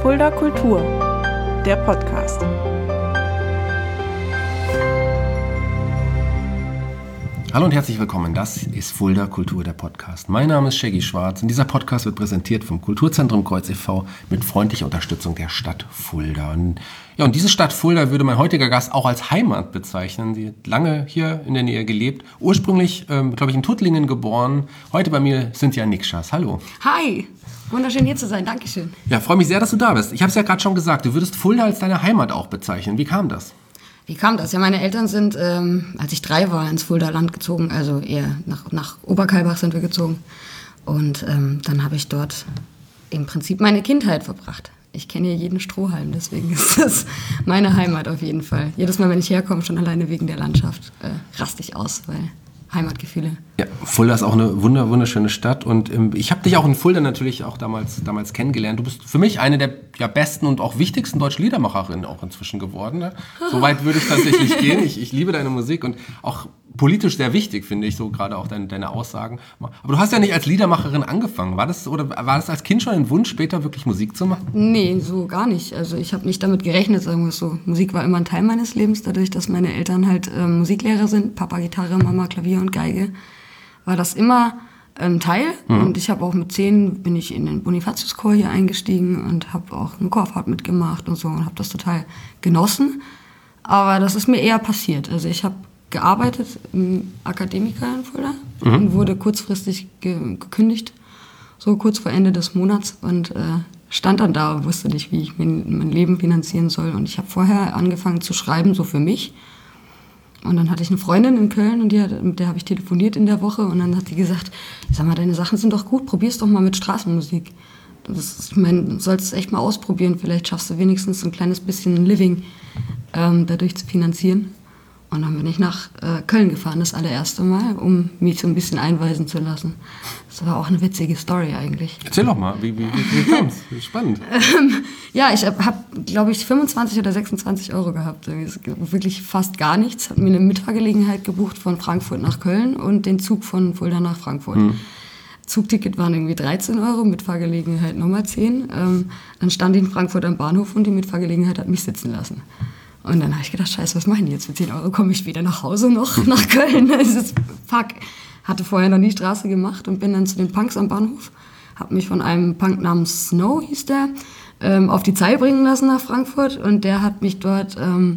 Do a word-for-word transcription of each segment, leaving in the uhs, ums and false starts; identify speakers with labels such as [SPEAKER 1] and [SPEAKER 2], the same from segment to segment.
[SPEAKER 1] Fulda Kultur, der Podcast.
[SPEAKER 2] Hallo und herzlich willkommen, das ist Fulda Kultur, der Podcast. Mein Name ist Shaggy Schwarz und dieser Podcast wird präsentiert vom Kulturzentrum Kreuz e V mit freundlicher Unterstützung der Stadt Fulda. Und, ja, und diese Stadt Fulda würde mein heutiger Gast auch als Heimat bezeichnen. Sie hat lange hier in der Nähe gelebt, ursprünglich, ähm, glaube ich, in Tuttlingen geboren. Heute bei mir Cynthia Nikschas. Hallo.
[SPEAKER 3] Hi, wunderschön hier zu sein, Dankeschön.
[SPEAKER 2] Ja, freue mich sehr, dass du da bist. Ich habe es ja gerade schon gesagt, du würdest Fulda als deine Heimat auch bezeichnen. Wie kam das?
[SPEAKER 3] Wie kam das? Ja, meine Eltern sind, ähm, als ich drei war, ins Fulda Land gezogen, also eher nach, nach Oberkalbach sind wir gezogen. Und ähm, dann habe ich dort im Prinzip meine Kindheit verbracht. Ich kenne hier jeden Strohhalm, deswegen ist das meine Heimat auf jeden Fall. Jedes Mal, wenn ich herkomme, schon alleine wegen der Landschaft, äh, raste ich aus, weil Heimatgefühle. Ja,
[SPEAKER 2] Fulda ist auch eine wunder, wunderschöne Stadt und ähm, ich habe dich auch in Fulda natürlich auch damals, damals kennengelernt. Du bist für mich eine der ja, besten und auch wichtigsten deutschen Liedermacherinnen auch inzwischen geworden. Ne? So weit würde ich tatsächlich gehen. Ich, ich liebe deine Musik und auch politisch sehr wichtig, finde ich, so gerade auch deine, deine Aussagen. Aber du hast ja nicht als Liedermacherin angefangen. War das, oder war das als Kind schon ein Wunsch, später wirklich Musik zu machen?
[SPEAKER 3] Nee, so gar nicht. Also ich habe nicht damit gerechnet, sagen wir es so. Musik war immer ein Teil meines Lebens, dadurch, dass meine Eltern halt äh, Musiklehrer sind. Papa Gitarre, Mama Klavier und Geige. War das immer ein Teil. Mhm. Und ich habe auch mit zehn bin ich in den Bonifatiuschor hier eingestiegen und habe auch eine Chorfahrt mitgemacht und so und habe das total genossen. Aber das ist mir eher passiert. Also ich habe gearbeitet im Akademiker in Fulda mhm. und wurde kurzfristig ge- gekündigt, so kurz vor Ende des Monats und äh, stand dann da und wusste nicht, wie ich mein, mein Leben finanzieren soll. Und ich habe vorher angefangen zu schreiben, so für mich. Und dann hatte ich eine Freundin in Köln und die hat, mit der habe ich telefoniert in der Woche und dann hat die gesagt, sag mal, deine Sachen sind doch gut, probier's doch mal mit Straßenmusik. Das ist, ich meine, du sollst es echt mal ausprobieren, vielleicht schaffst du wenigstens ein kleines bisschen Living ähm, dadurch zu finanzieren. Und dann bin ich nach äh, Köln gefahren, das allererste Mal, um mich so ein bisschen einweisen zu lassen. Das war auch eine witzige Story eigentlich.
[SPEAKER 2] Erzähl doch mal, wie, wie, wie, wie kam's? Spannend.
[SPEAKER 3] ähm, ja, ich habe, glaube ich, fünfundzwanzig oder sechsundzwanzig Euro gehabt. Wirklich fast gar nichts. Habe mir eine Mitfahrgelegenheit gebucht von Frankfurt nach Köln und den Zug von Fulda nach Frankfurt. Mhm. Zugticket waren irgendwie dreizehn Euro, Mitfahrgelegenheit nochmal zehn. Ähm, dann stand ich in Frankfurt am Bahnhof und die Mitfahrgelegenheit hat mich sitzen lassen. Und dann habe ich gedacht, scheiße, was machen die jetzt? Für zehn Euro komme ich weder nach Hause noch nach Köln. Das ist fuck. Hatte vorher noch nie Straße gemacht und bin dann zu den Punks am Bahnhof. Habe mich von einem Punk namens Snow, hieß der, ähm, auf die Zeil bringen lassen nach Frankfurt. Und der hat mich dort ähm,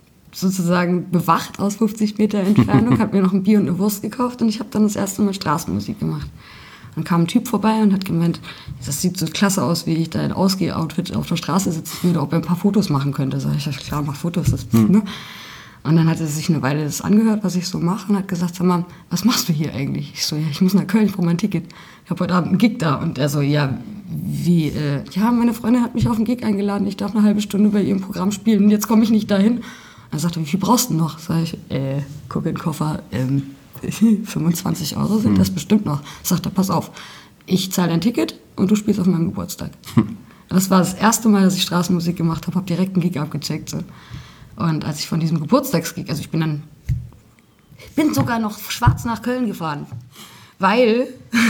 [SPEAKER 3] sozusagen bewacht aus fünfzig Meter Entfernung, hat mir noch ein Bier und eine Wurst gekauft und ich habe dann das erste Mal Straßenmusik gemacht. Dann kam ein Typ vorbei und hat gemeint, das sieht so klasse aus, wie ich da in Ausgeh-Outfit auf der Straße sitzen würde, ob er ein paar Fotos machen könnte. Sag ich, ja klar, mach Fotos. Das, mhm. ne? Und dann hat er sich eine Weile das angehört, was ich so mache und hat gesagt, sag mal, was machst du hier eigentlich? Ich so, ja, ich muss nach Köln, ich brauche mein Ticket. Ich habe heute Abend einen Gig da. Und er so, ja, wie, äh, ja, meine Freundin hat mich auf einen Gig eingeladen, ich darf eine halbe Stunde bei ihrem Programm spielen und jetzt komme ich nicht dahin. Er sagte, wie viel brauchst du noch? Sag ich, äh, guck in den Koffer, ähm, fünfundzwanzig Euro sind das bestimmt noch. Sagt er, pass auf, ich zahle dein Ticket und du spielst auf meinem Geburtstag. Das war das erste Mal, dass ich Straßenmusik gemacht habe, habe direkt einen Gig abgecheckt. So. Und als ich von diesem Geburtstagsgig, also ich bin dann, ich bin sogar noch schwarz nach Köln gefahren. Weil,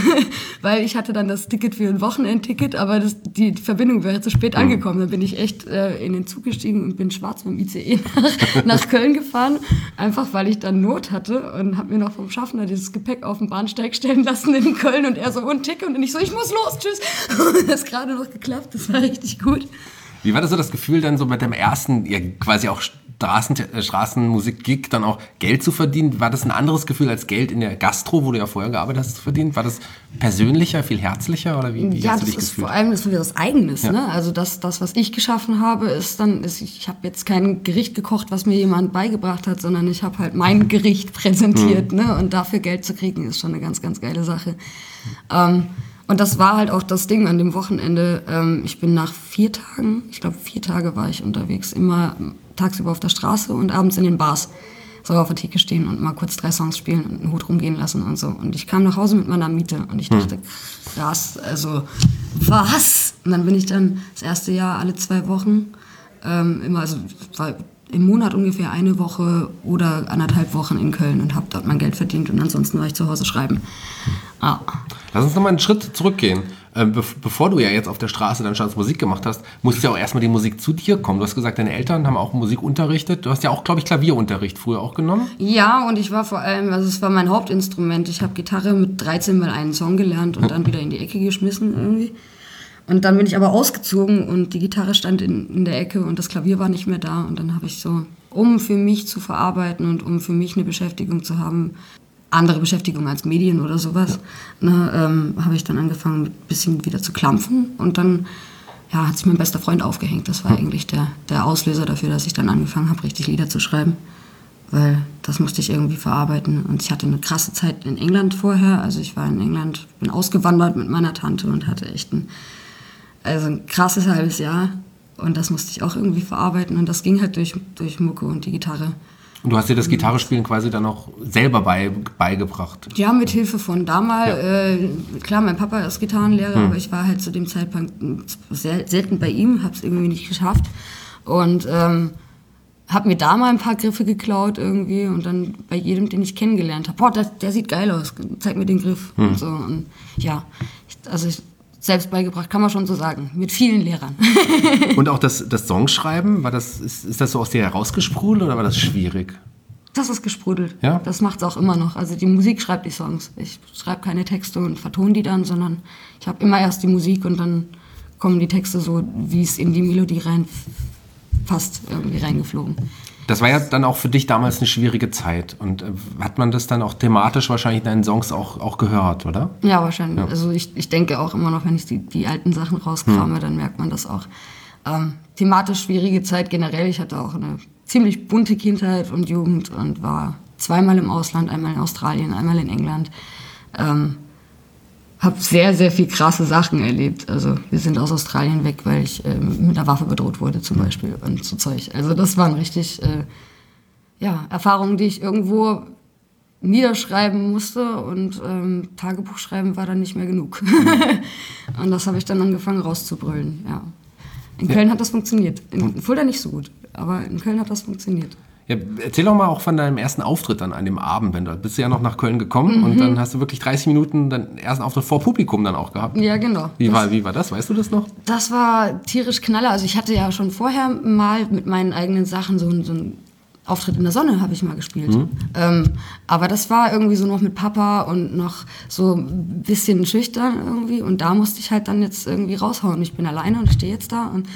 [SPEAKER 3] weil ich hatte dann das Ticket für ein Wochenendticket, aber das, die Verbindung wäre zu spät angekommen. Dann bin ich echt äh, in den Zug gestiegen und bin schwarz mit dem I C E nach, nach Köln gefahren, einfach weil ich dann Not hatte und habe mir noch vom Schaffner dieses Gepäck auf den Bahnsteig stellen lassen in Köln und er so, und Ticket und ich so, ich muss los, tschüss. Und das ist gerade noch geklappt, das war richtig gut.
[SPEAKER 2] Wie war das so das Gefühl, dann so mit dem ersten, ja, quasi auch Straßen, äh, Straßenmusik-Gig dann auch Geld zu verdienen? War das ein anderes Gefühl als Geld in der Gastro, wo du ja vorher gearbeitet hast, zu verdienen? War das persönlicher, viel herzlicher oder wie, wie
[SPEAKER 3] ja,
[SPEAKER 2] hast du dich gefühlt? Ja,
[SPEAKER 3] das ist vor allem das, das Eigenes. Ja. Ne? Also das, das, was ich geschaffen habe, ist dann, ist, ich habe jetzt kein Gericht gekocht, was mir jemand beigebracht hat, sondern ich habe halt mein Gericht präsentiert. Mhm. Ne? Und dafür Geld zu kriegen, ist schon eine ganz, ganz geile Sache. Ähm, Und das war halt auch das Ding an dem Wochenende. Ähm, ich bin nach vier Tagen, ich glaube vier Tage war ich unterwegs, immer tagsüber auf der Straße und abends in den Bars. So auf der Theke stehen und mal kurz drei Songs spielen und einen Hut rumgehen lassen und so. Und ich kam nach Hause mit meiner Miete und ich dachte, krass, also was? Und dann bin ich dann das erste Jahr alle zwei Wochen, ähm, immer, also war im Monat ungefähr eine Woche oder anderthalb Wochen in Köln und habe dort mein Geld verdient und ansonsten war ich zu Hause schreiben. Ah.
[SPEAKER 2] Lass uns noch mal einen Schritt zurückgehen. Äh, be- bevor du ja jetzt auf der Straße dann schon Musik gemacht hast, musste ja auch erstmal die Musik zu dir kommen. Du hast gesagt, deine Eltern haben auch Musik unterrichtet. Du hast ja auch, glaube ich, Klavierunterricht früher auch genommen.
[SPEAKER 3] Ja, und ich war vor allem, also es war mein Hauptinstrument. Ich habe Gitarre mit dreizehn mal einen Song gelernt und dann wieder in die Ecke geschmissen irgendwie. Und dann bin ich aber ausgezogen und die Gitarre stand in, in der Ecke und das Klavier war nicht mehr da. Und dann habe ich so, um für mich zu verarbeiten und um für mich eine Beschäftigung zu haben, andere Beschäftigung als Medien oder sowas, ja. ne, ähm, habe ich dann angefangen, ein bisschen wieder zu klampfen. Und dann ja, hat sich mein bester Freund aufgehängt. Das war hm. eigentlich der, der Auslöser dafür, dass ich dann angefangen habe, richtig Lieder zu schreiben. Weil das musste ich irgendwie verarbeiten. Und ich hatte eine krasse Zeit in England vorher. Also ich war in England, bin ausgewandert mit meiner Tante und hatte echt ein, also ein krasses halbes Jahr. Und das musste ich auch irgendwie verarbeiten. Und das ging halt durch, durch Mucke und die Gitarre. Und
[SPEAKER 2] du hast dir das Gitarrespielen quasi dann auch selber bei, beigebracht?
[SPEAKER 3] Ja, mit Hilfe von damals. Ja. Äh, klar, mein Papa ist Gitarrenlehrer, hm. aber ich war halt zu dem Zeitpunkt sehr selten bei ihm, habe es irgendwie nicht geschafft. Und ähm, habe mir da mal ein paar Griffe geklaut irgendwie und dann bei jedem, den ich kennengelernt habe, boah, der, der sieht geil aus, zeig mir den Griff. Hm. Und so. Und ja, ich, also ich, selbst beigebracht, kann man schon so sagen, mit vielen Lehrern.
[SPEAKER 2] Und auch das, das Songschreiben, war das, ist, ist das so aus dir herausgesprudelt oder war das schwierig?
[SPEAKER 3] Das ist gesprudelt.
[SPEAKER 2] Ja?
[SPEAKER 3] Das macht es auch immer noch. Also die Musik schreibt die Songs. Ich schreibe keine Texte und vertone die dann, sondern ich habe immer erst die Musik und dann kommen die Texte so, wie es in die Melodie reinpasst, irgendwie reingeflogen.
[SPEAKER 2] Das war ja dann auch für dich damals eine schwierige Zeit. Und äh, hat man das dann auch thematisch wahrscheinlich in deinen Songs auch, auch gehört, oder?
[SPEAKER 3] Ja, wahrscheinlich.
[SPEAKER 2] Ja.
[SPEAKER 3] Also ich, ich denke auch immer noch, wenn ich die, die alten Sachen rauskrame, hm. dann merkt man das auch. Ähm, thematisch schwierige Zeit generell. Ich hatte auch eine ziemlich bunte Kindheit und Jugend und war zweimal im Ausland, einmal in Australien, einmal in England. Ähm, habe sehr, sehr viel krasse Sachen erlebt. Also wir sind aus Australien weg, weil ich ähm, mit einer Waffe bedroht wurde zum Beispiel und so Zeug. Also das waren richtig äh, ja, Erfahrungen, die ich irgendwo niederschreiben musste und ähm, Tagebuch schreiben war dann nicht mehr genug. Und das habe ich dann angefangen rauszubrüllen. Ja. In Köln ja. hat das funktioniert. In Fulda nicht so gut, aber in Köln hat das funktioniert.
[SPEAKER 2] Ja, erzähl doch mal auch von deinem ersten Auftritt dann an dem Abend, wenn du bist du ja noch nach Köln gekommen mhm. und dann hast du wirklich dreißig Minuten deinen ersten Auftritt vor Publikum dann auch gehabt.
[SPEAKER 3] Ja, genau.
[SPEAKER 2] Wie war, wie war das? Weißt du das noch?
[SPEAKER 3] Das war tierisch Knaller. Also ich hatte ja schon vorher mal mit meinen eigenen Sachen so, so einen Auftritt in der Sonne habe ich mal gespielt. Mhm. Ähm, aber das war irgendwie so noch mit Papa und noch so ein bisschen schüchtern irgendwie und da musste ich halt dann jetzt irgendwie raushauen. Ich bin alleine und stehe jetzt da und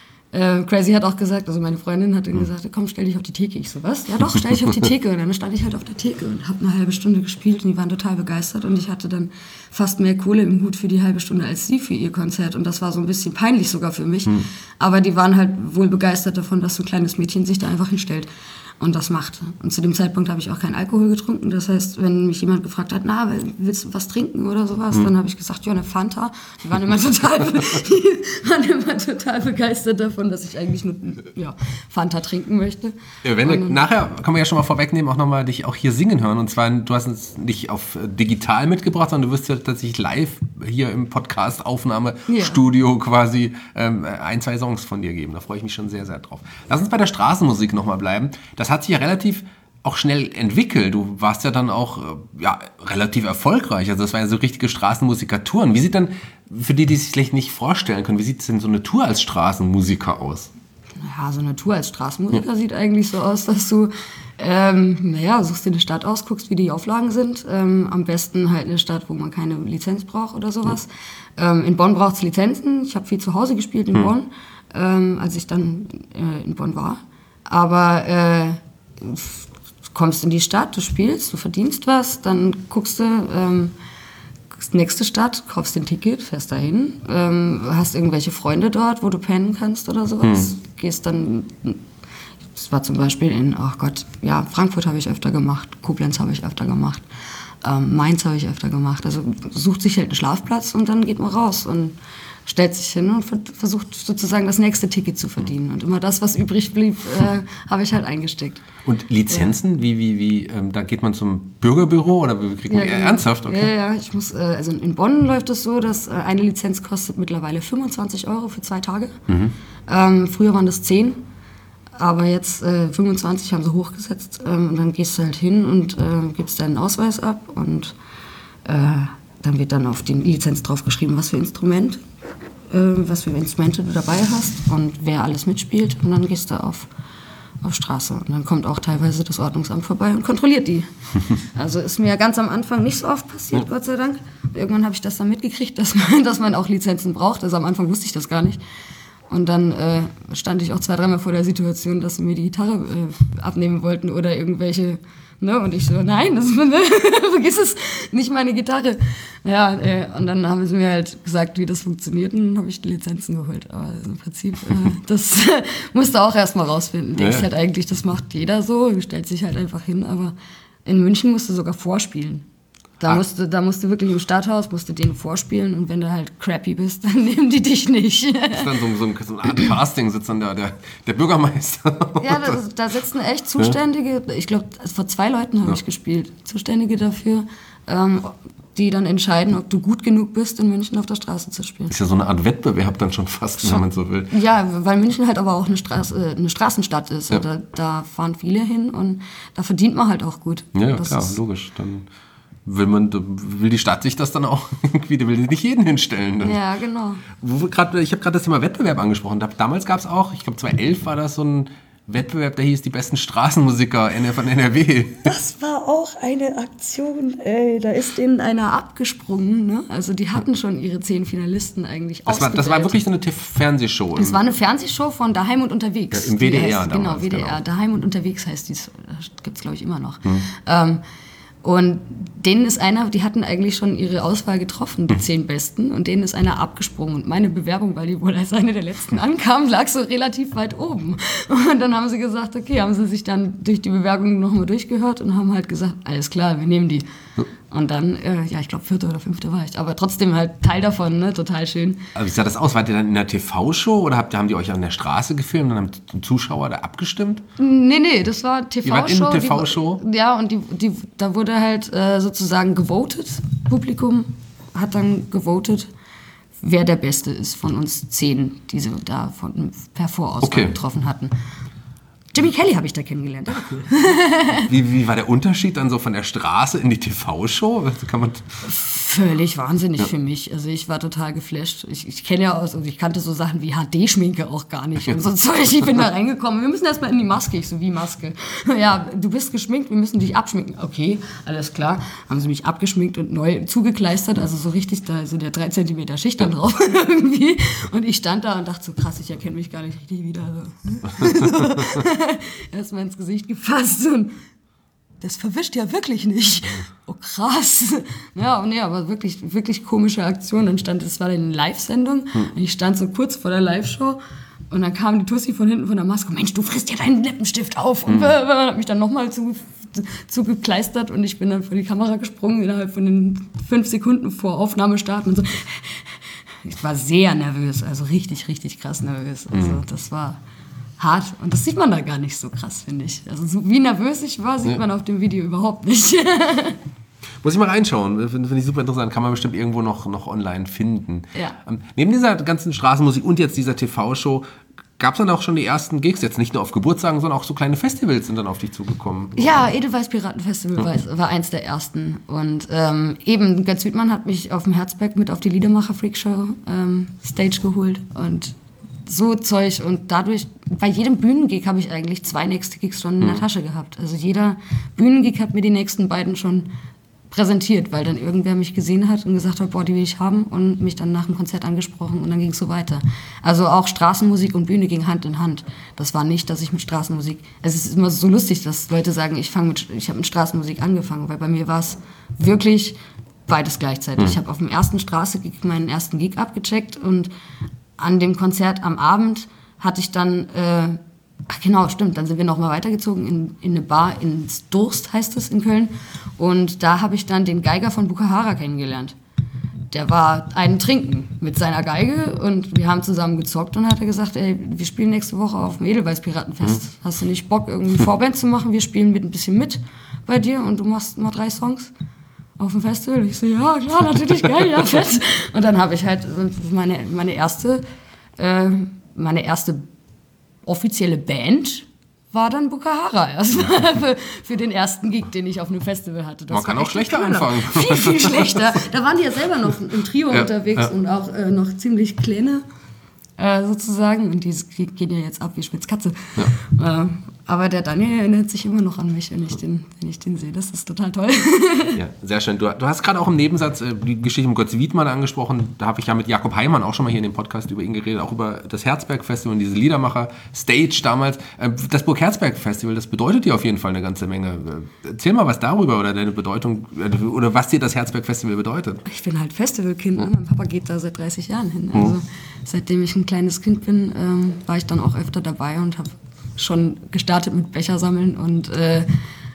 [SPEAKER 3] Äh, Crazy hat auch gesagt, also meine Freundin hat dann gesagt, komm, stell dich auf die Theke. Ich so, was? Ja doch, stell dich auf die Theke. Und dann stand ich halt auf der Theke und habe eine halbe Stunde gespielt und die waren total begeistert und ich hatte dann fast mehr Kohle im Hut für die halbe Stunde als sie für ihr Konzert und das war so ein bisschen peinlich sogar für mich. Hm. Aber die waren halt wohl begeistert davon, dass so ein kleines Mädchen sich da einfach hinstellt und das macht. Und zu dem Zeitpunkt habe ich auch keinen Alkohol getrunken. Das heißt, wenn mich jemand gefragt hat, na, willst du was trinken oder sowas, hm. dann habe ich gesagt, ja, eine Fanta. Die waren immer total, die waren immer total begeistert davon, dass ich eigentlich nur ja, Fanta trinken möchte.
[SPEAKER 2] Ja, wenn du, nachher kann man ja schon mal vorwegnehmen, auch nochmal dich auch hier singen hören. Und zwar, du hast es nicht auf digital mitgebracht, sondern du wirst ja tatsächlich live hier im Podcast-Aufnahmestudio ja. quasi ähm, ein, zwei Songs von dir geben. Da freue ich mich schon sehr, sehr drauf. Lass uns bei der Straßenmusik nochmal bleiben. Das hat sich ja relativ auch schnell entwickelt. Du warst ja dann auch ja, relativ erfolgreich. Also das waren ja so richtige Straßenmusikatouren. Wie sieht dann, für die, die sich vielleicht nicht vorstellen können, wie sieht denn so eine Tour als Straßenmusiker aus?
[SPEAKER 3] Ja, so eine Tour als Straßenmusiker ja. sieht eigentlich so aus, dass du, ähm, naja, suchst dir eine Stadt aus, guckst, wie die Auflagen sind. Ähm, am besten halt eine Stadt, wo man keine Lizenz braucht oder sowas. Ja. Ähm, in Bonn braucht es Lizenzen. Ich habe viel zu Hause gespielt in hm. Bonn, ähm, als ich dann äh, in Bonn war. Aber äh, du kommst in die Stadt, du spielst, du verdienst was, dann guckst du, ähm, nächste Stadt, kaufst den Ticket, fährst dahin, ähm, hast irgendwelche Freunde dort, wo du pennen kannst oder sowas. Hm. Gehst dann, das war zum Beispiel in, oh Gott, ja, Frankfurt habe ich öfter gemacht, Koblenz habe ich öfter gemacht, ähm, Mainz habe ich öfter gemacht. Also sucht sich halt einen Schlafplatz und dann geht man raus und stellt sich hin und versucht sozusagen das nächste Ticket zu verdienen. Und immer das, was übrig blieb, äh, habe ich halt eingesteckt.
[SPEAKER 2] Und Lizenzen, ja. wie, wie, wie, ähm, da geht man zum Bürgerbüro oder wie kriegt man ja, ernsthaft? Okay.
[SPEAKER 3] Ja, ja, ich muss, äh, also in Bonn läuft es so, dass äh, eine Lizenz kostet mittlerweile fünfundzwanzig Euro für zwei Tage. Mhm. Ähm, früher waren das zehn, aber jetzt äh, fünfundzwanzig haben sie hochgesetzt. Ähm, und dann gehst du halt hin und äh, gibst deinen Ausweis ab und äh, dann wird dann auf die Lizenz drauf geschrieben, was für Instrument, äh, was für Instrumente du dabei hast und wer alles mitspielt. Und dann gehst du auf, auf Straße. Und dann kommt auch teilweise das Ordnungsamt vorbei und kontrolliert die. Also ist mir ganz am Anfang nicht so oft passiert, Gott sei Dank. Irgendwann habe ich das dann mitgekriegt, dass man, dass man auch Lizenzen braucht. Also am Anfang wusste ich das gar nicht. Und dann äh, stand ich auch zwei, dreimal vor der Situation, dass sie mir die Gitarre äh, abnehmen wollten oder irgendwelche, ne? Und ich so, nein, das ist meine, vergiss es, nicht meine Gitarre. Ja, äh, und dann haben sie mir halt gesagt, wie das funktioniert, und dann habe ich die Lizenzen geholt. Aber im Prinzip, äh, das musst du auch erstmal rausfinden. Denkst
[SPEAKER 2] Ja.
[SPEAKER 3] halt eigentlich, das macht jeder so, stellt sich halt einfach hin, aber in München musst du sogar vorspielen. Da,
[SPEAKER 2] Ah.
[SPEAKER 3] musst du, da musst du wirklich im Stadthaus, musst du denen vorspielen, und wenn du halt crappy bist, dann nehmen die dich nicht.
[SPEAKER 2] Das ist dann so, so, ein, so eine Art Casting, sitzt dann da der, der Bürgermeister.
[SPEAKER 3] Ja, da, da sitzen echt Zuständige, ich glaube, vor zwei Leuten habe
[SPEAKER 2] Ja.
[SPEAKER 3] ich gespielt, Zuständige dafür, ähm, die dann entscheiden, ob du gut genug bist, in München auf der Straße zu spielen.
[SPEAKER 2] Ist ja so eine Art Wettbewerb dann schon fast, wenn man so will.
[SPEAKER 3] Ja, weil München halt aber auch eine, Straße, eine Straßenstadt ist.
[SPEAKER 2] Ja.
[SPEAKER 3] Da, da fahren viele hin, und da verdient man halt auch gut.
[SPEAKER 2] Ja, ja
[SPEAKER 3] Das
[SPEAKER 2] klar,
[SPEAKER 3] ist-
[SPEAKER 2] logisch. Dann will man, will die Stadt sich das dann auch irgendwie, die will nicht jeden hinstellen. Dann.
[SPEAKER 3] Ja, genau.
[SPEAKER 2] Wo wir grad, ich habe gerade das Thema Wettbewerb angesprochen. Da, damals gab es auch, ich glaube zweitausendelf war das so ein Wettbewerb, der hieß die besten Straßenmusiker von N R W.
[SPEAKER 3] Das war auch eine Aktion, ey, da ist denen einer abgesprungen, ne? Also die hatten schon ihre zehn Finalisten eigentlich
[SPEAKER 2] Das war, das war wirklich so eine T V-Fernsehshow.
[SPEAKER 3] Das war eine Fernsehshow von Daheim und Unterwegs.
[SPEAKER 2] Ja, im W D R
[SPEAKER 3] Die heißt,
[SPEAKER 2] damals,
[SPEAKER 3] Genau, W D R.
[SPEAKER 2] genau.
[SPEAKER 3] Daheim und Unterwegs heißt dies. Gibt es, glaube ich, immer noch. Ähm, und denen ist einer, die hatten eigentlich schon ihre Auswahl getroffen, die zehn Besten, und denen ist einer abgesprungen. Und meine Bewerbung, weil die wohl als eine der letzten ankam, lag so relativ weit oben. Und dann haben sie gesagt, okay, haben sie sich dann durch die Bewerbung nochmal durchgehört und haben halt gesagt, alles klar, wir nehmen die. Und dann, äh, ja, ich glaube, vierte oder fünfte war ich. Aber trotzdem halt Teil davon, ne? Total schön.
[SPEAKER 2] Aber wie sah das aus? Wart ihr dann in einer T V-Show oder habt, haben die euch an der Straße gefilmt und dann haben die Zuschauer da abgestimmt?
[SPEAKER 3] Nee, nee, das war T V-Show.
[SPEAKER 2] Ihr wart in
[SPEAKER 3] Die-
[SPEAKER 2] T V-Show?
[SPEAKER 3] Ja, und die, die, da wurde halt äh, sozusagen gewotet. Publikum hat dann gewotet, wer der Beste ist von uns zehn, die sie da von, per Vorauswahl
[SPEAKER 2] Okay.
[SPEAKER 3] getroffen hatten. Jimmy Kelly habe ich da kennengelernt, der war cool.
[SPEAKER 2] Wie, wie war der Unterschied dann so von der Straße in die T V-Show? Kann man
[SPEAKER 3] Völlig wahnsinnig für mich. Also ich war total geflasht. Ich, ich kenne ja aus, also ich kannte so Sachen wie H D-Schminke auch gar nicht und so Zeug. Ich bin da reingekommen. Wir müssen erstmal in die Maske. Ich so, wie Maske? Ja, du bist geschminkt, wir müssen dich abschminken. Okay, alles klar. Haben sie mich abgeschminkt und neu zugekleistert. Also so richtig, da so der drei Zentimeter Schicht dann drauf irgendwie. Und ich stand da und dachte so, krass, ich erkenne mich gar nicht richtig wieder. So. Erstmal ins Gesicht gefasst und das verwischt ja wirklich nicht. Oh, krass. Ja, nee, aber wirklich, wirklich komische Aktion. Dann stand, das war eine Live-Sendung. Und ich stand so kurz vor der Live-Show. Und dann kam die Tussi von hinten von der Maske. Mensch, du frisst ja deinen Lippenstift auf. Und hat mich dann nochmal zu, zugekleistert. Und ich bin dann vor die Kamera gesprungen, innerhalb von den fünf Sekunden vor Aufnahmestart. Und so. Ich war sehr nervös. Also richtig, richtig krass nervös. Also das war hart. Und das sieht man da gar nicht so krass, finde ich. Also so wie nervös ich war, sieht
[SPEAKER 2] Ja.
[SPEAKER 3] man auf dem Video überhaupt nicht.
[SPEAKER 2] Muss ich mal reinschauen. Finde find ich super interessant. Kann man bestimmt irgendwo noch, noch online finden.
[SPEAKER 3] Ja.
[SPEAKER 2] Ähm, neben dieser ganzen Straßenmusik und jetzt dieser T V-Show gab es dann auch schon die ersten Gigs, jetzt nicht nur auf Geburtstagen, sondern auch so kleine Festivals sind dann auf dich zugekommen.
[SPEAKER 3] Ja, Edelweiß Piratenfestival war, war eins der ersten. Und ähm, eben, Götz Wiedmann hat mich auf dem Herzberg mit auf die Liedermacher Freakshow ähm, Stage geholt. Und so Zeug. Und dadurch, bei jedem Bühnengig habe ich eigentlich zwei nächste Gigs schon in der Tasche gehabt. Also jeder Bühnengig hat mir die nächsten beiden schon präsentiert, weil dann irgendwer mich gesehen hat und gesagt hat, boah, die will ich haben, und mich dann nach dem Konzert angesprochen, und dann ging es so weiter. Also auch Straßenmusik und Bühne ging Hand in Hand. Das war nicht, dass ich mit Straßenmusik, es ist immer so lustig, dass Leute sagen, ich fange mit, ich habe mit Straßenmusik angefangen, weil bei mir war es wirklich beides gleichzeitig. Ich habe auf dem ersten Straße-Gig meinen ersten Gig abgecheckt, und an dem Konzert am Abend hatte ich dann, äh, ach genau, stimmt, dann sind wir noch mal weitergezogen in, in eine Bar, ins Durst heißt es in Köln, und da habe ich dann den Geiger von Bukahara kennengelernt. Der war einen Trinken mit seiner Geige, und wir haben zusammen gezockt, und hat er gesagt, ey, wir spielen nächste Woche auf dem Edelweiß Piratenfest. Hast du nicht Bock, irgendwie Vorband zu machen? Wir spielen mit ein bisschen mit bei dir, und du machst mal drei Songs auf dem Festival. Ich so, ja, klar, natürlich, geil, ja, fett. Und dann habe ich halt meine, meine erste, äh, meine erste offizielle Band war dann Bukahara erstmal für, für den ersten Gig, den ich auf einem Festival hatte. Das
[SPEAKER 2] Man kann
[SPEAKER 3] war
[SPEAKER 2] auch schlechter
[SPEAKER 3] cooler.
[SPEAKER 2] anfangen.
[SPEAKER 3] Viel, viel schlechter. Da waren die ja selber noch im Trio
[SPEAKER 2] ja,
[SPEAKER 3] unterwegs
[SPEAKER 2] ja.
[SPEAKER 3] und auch äh, noch ziemlich kleine äh, sozusagen. Und die gehen ja jetzt ab wie Spitzkatze. Ja. Äh, aber der Daniel erinnert sich immer noch an mich, wenn ich den, wenn ich den sehe. Das ist total toll.
[SPEAKER 2] Ja, sehr schön. Du, du hast gerade auch im Nebensatz äh, die Geschichte mit Götz Wiedmann angesprochen. Da habe ich ja mit Jakob Heimann auch schon mal hier in dem Podcast über ihn geredet, auch über das Herzberg-Festival und diese Liedermacher-Stage damals. Äh, das Burg-Herzberg-Festival, das bedeutet dir auf jeden Fall eine ganze Menge. Äh, erzähl mal was darüber oder deine Bedeutung äh, oder was dir das Herzberg-Festival bedeutet.
[SPEAKER 3] Ich bin halt Festivalkind. Ne? Mein Papa geht da seit dreißig Jahren hin. Also mhm. seitdem ich ein kleines Kind bin, ähm, war ich dann auch öfter dabei und habe schon gestartet mit Becher sammeln und äh,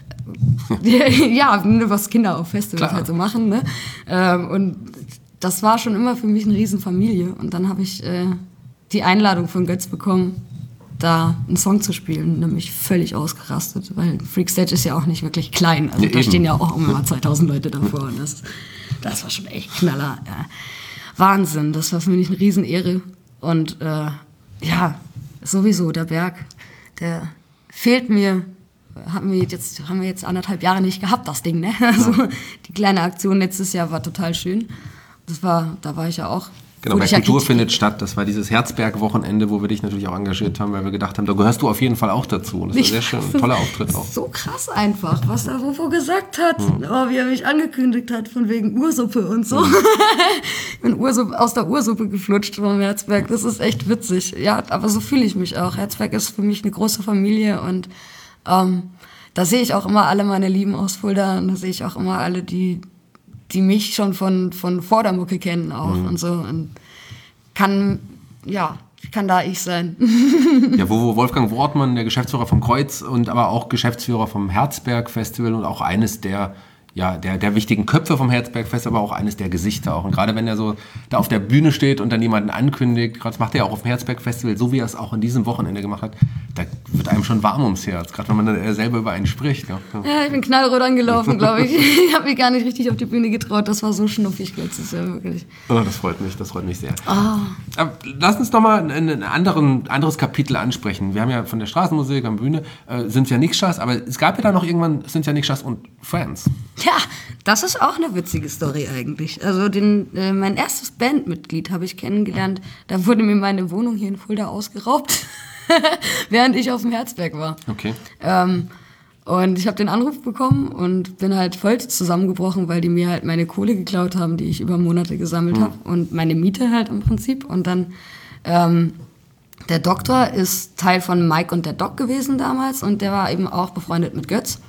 [SPEAKER 3] ja, was Kinder auf Festivals halt so machen. Ne? Ähm, und das war schon immer für mich eine Riesenfamilie. Und dann habe ich äh, die Einladung von Götz bekommen, da einen Song zu spielen. Und dann bin ich völlig ausgerastet, weil Freakstage ist ja auch nicht wirklich klein. Also ja, da eben. Stehen ja auch immer zweitausend Leute davor. Und das, das war schon echt Knaller. Ja. Wahnsinn, das war für mich eine Riesenehre. Und äh, ja, sowieso der Berg, der fehlt mir, haben wir jetzt, haben wir jetzt anderthalb Jahre nicht gehabt, das Ding, ne? Also die kleine Aktion letztes Jahr war total schön. Das war, da war ich ja auch.
[SPEAKER 2] Genau, bei Kultur findet statt. Das war dieses Herzberg-Wochenende, wo wir dich natürlich auch engagiert haben, weil wir gedacht haben, da gehörst du auf jeden Fall auch dazu. Und das war sehr schön, ein toller Auftritt auch.
[SPEAKER 3] So krass einfach, was er wovor gesagt hat, mhm. oh, wie er mich angekündigt hat, von wegen Ursuppe und so. Mhm. Ich bin Ursuppe, aus der Ursuppe geflutscht vom Herzberg, das ist echt witzig. Ja, aber so fühle ich mich auch. Herzberg ist für mich eine große Familie und ähm, da sehe ich auch immer alle meine Lieben aus Fulda und da sehe ich auch immer alle, die die mich schon von, von vor der Mucke kennen auch mhm. und so. Und kann, ja, kann da ich sein.
[SPEAKER 2] Ja, wo, wo Wolfgang Wortmann, der Geschäftsführer vom Kreuz und aber auch Geschäftsführer vom Herzberg-Festival und auch eines der, ja, der, der wichtigen Köpfe vom Herzberg-Festival, aber auch eines der Gesichter auch. Und gerade wenn er so da auf der Bühne steht und dann jemanden ankündigt, gerade das macht er auch auf dem Herzberg-Festival, so wie er es auch an diesem Wochenende gemacht hat, da wird einem schon warm ums Herz, gerade wenn man dann selber über einen spricht. Ja,
[SPEAKER 3] ja ich bin knallrot angelaufen, glaube ich. Ich habe mich gar nicht richtig auf die Bühne getraut, das war so schnuffig letztes Jahr, wirklich.
[SPEAKER 2] Oh, das freut mich, das freut mich sehr. Oh. Aber lass uns doch mal ein anderen, anderes Kapitel ansprechen. Wir haben ja von der Straßenmusik am Bühne, äh, Cynthia Nixchas, aber es gab ja da noch irgendwann Cynthia Nixchas und Friends.
[SPEAKER 3] Ja, das ist auch eine witzige Story eigentlich. Also den, äh, mein erstes Bandmitglied habe ich kennengelernt, da wurde mir meine Wohnung hier in Fulda ausgeraubt, während ich auf dem Herzberg war.
[SPEAKER 2] Okay.
[SPEAKER 3] Ähm, und ich habe den Anruf bekommen und bin halt voll zusammengebrochen, weil die mir halt meine Kohle geklaut haben, die ich über Monate gesammelt mhm. habe und meine Miete halt im Prinzip. Und dann, ähm, der Doktor ist Teil von Mike und der Doc gewesen damals und der war eben auch befreundet mit Götz.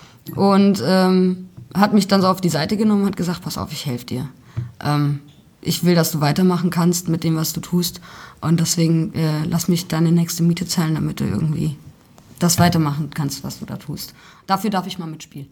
[SPEAKER 3] Und ähm, hat mich dann so auf die Seite genommen und hat gesagt, pass auf, ich helfe dir. Ähm, ich will, dass du weitermachen kannst mit dem, was du tust. Und deswegen äh, lass mich deine nächste Miete zahlen, damit du irgendwie das weitermachen kannst, was du da tust. Dafür darf ich mal mitspielen.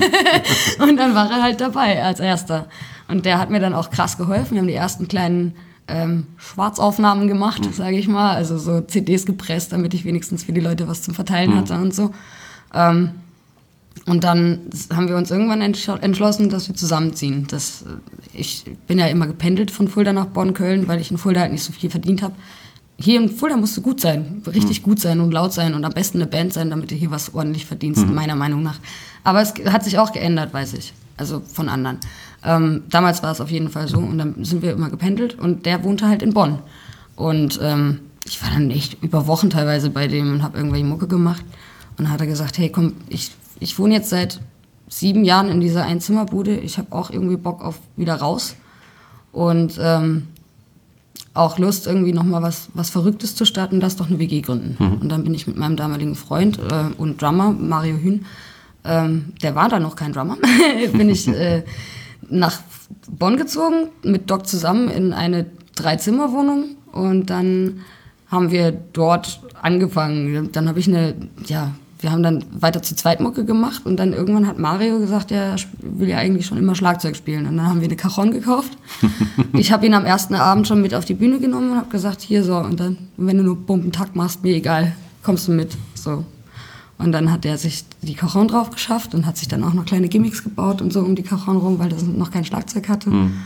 [SPEAKER 3] Und dann war er halt dabei als Erster. Und der hat mir dann auch krass geholfen. Wir haben die ersten kleinen ähm, Schwarzaufnahmen gemacht, mhm. sage ich mal. Also so C Ds gepresst, damit ich wenigstens für die Leute was zum Verteilen mhm. hatte und so. Ähm, Und dann haben wir uns irgendwann entschlossen, dass wir zusammenziehen. Das, ich bin ja immer gependelt von Fulda nach Bonn, Köln, weil ich in Fulda halt nicht so viel verdient habe. Hier in Fulda musst du gut sein, richtig mhm. gut sein und laut sein und am besten eine Band sein, damit du hier was ordentlich verdienst, mhm. meiner Meinung nach. Aber es hat sich auch geändert, weiß ich, also von anderen. Ähm, damals war es auf jeden Fall so und dann sind wir immer gependelt und der wohnte halt in Bonn. Und ähm, ich war dann echt über Wochen teilweise bei dem und habe irgendwelche Mucke gemacht. Und dann hat er gesagt, hey komm, ich... Ich wohne jetzt seit sieben Jahren in dieser Einzimmerbude. Ich habe auch irgendwie Bock auf wieder raus und ähm, auch Lust, irgendwie nochmal was, was Verrücktes zu starten, lass doch eine W G gründen. Mhm. Und dann bin ich mit meinem damaligen Freund äh, und Drummer, Mario Hühn, ähm, der war da noch kein Drummer, bin ich äh, nach Bonn gezogen, mit Doc zusammen in eine Dreizimmerwohnung und dann haben wir dort angefangen. Dann habe ich eine, ja, wir haben dann weiter zu zweit Mucke gemacht und dann irgendwann hat Mario gesagt, er will ja eigentlich schon immer Schlagzeug spielen. Und dann haben wir eine Cajon gekauft. Ich habe ihn am ersten Abend schon mit auf die Bühne genommen und habe gesagt, hier so, und dann, wenn du nur Bumpentakt machst, mir egal, kommst du mit. So. Und dann hat er sich die Cajon drauf geschafft und hat sich dann auch noch kleine Gimmicks gebaut und so um die Cajon rum, weil er noch kein Schlagzeug hatte. Mhm.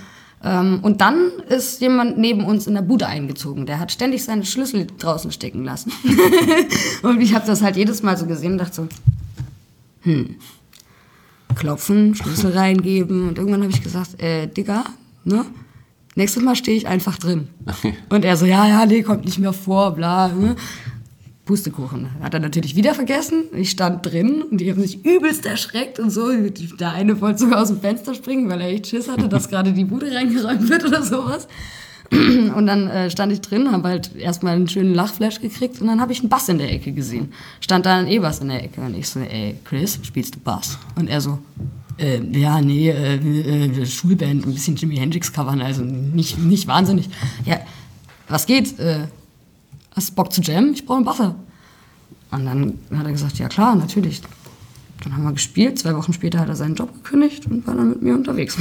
[SPEAKER 3] Ähm, und dann ist jemand neben uns in der Bude eingezogen. Der hat ständig seine Schlüssel draußen stecken lassen. Und ich habe das halt jedes Mal so gesehen und dachte so, hm, klopfen, Schlüssel reingeben. Und irgendwann habe ich gesagt, äh, Digga, ne? Nächstes Mal stehe ich einfach drin. Und er so, ja, ja, nee, kommt nicht mehr vor, bla. Ne? Pustekuchen. Hat er natürlich wieder vergessen. Ich stand drin und die haben sich übelst erschreckt und so. Der eine wollte sogar aus dem Fenster springen, weil er echt Schiss hatte, dass gerade die Bude reingeräumt wird oder sowas. Und dann äh, stand ich drin, habe halt erstmal einen schönen Lachflash gekriegt und dann habe ich einen Bass in der Ecke gesehen. Stand da ein E-Bass in der Ecke und ich so, ey, Chris, spielst du Bass? Und er so, äh, ja, nee, äh, äh, Schulband, ein bisschen Jimi Hendrix covern, also nicht, nicht wahnsinnig. Ja, was geht? Äh, Hast du Bock zu jammen? Ich brauche einen Buffer. Und dann hat er gesagt, ja klar, natürlich. Dann haben wir gespielt. Zwei Wochen später hat er seinen Job gekündigt und war dann mit mir unterwegs.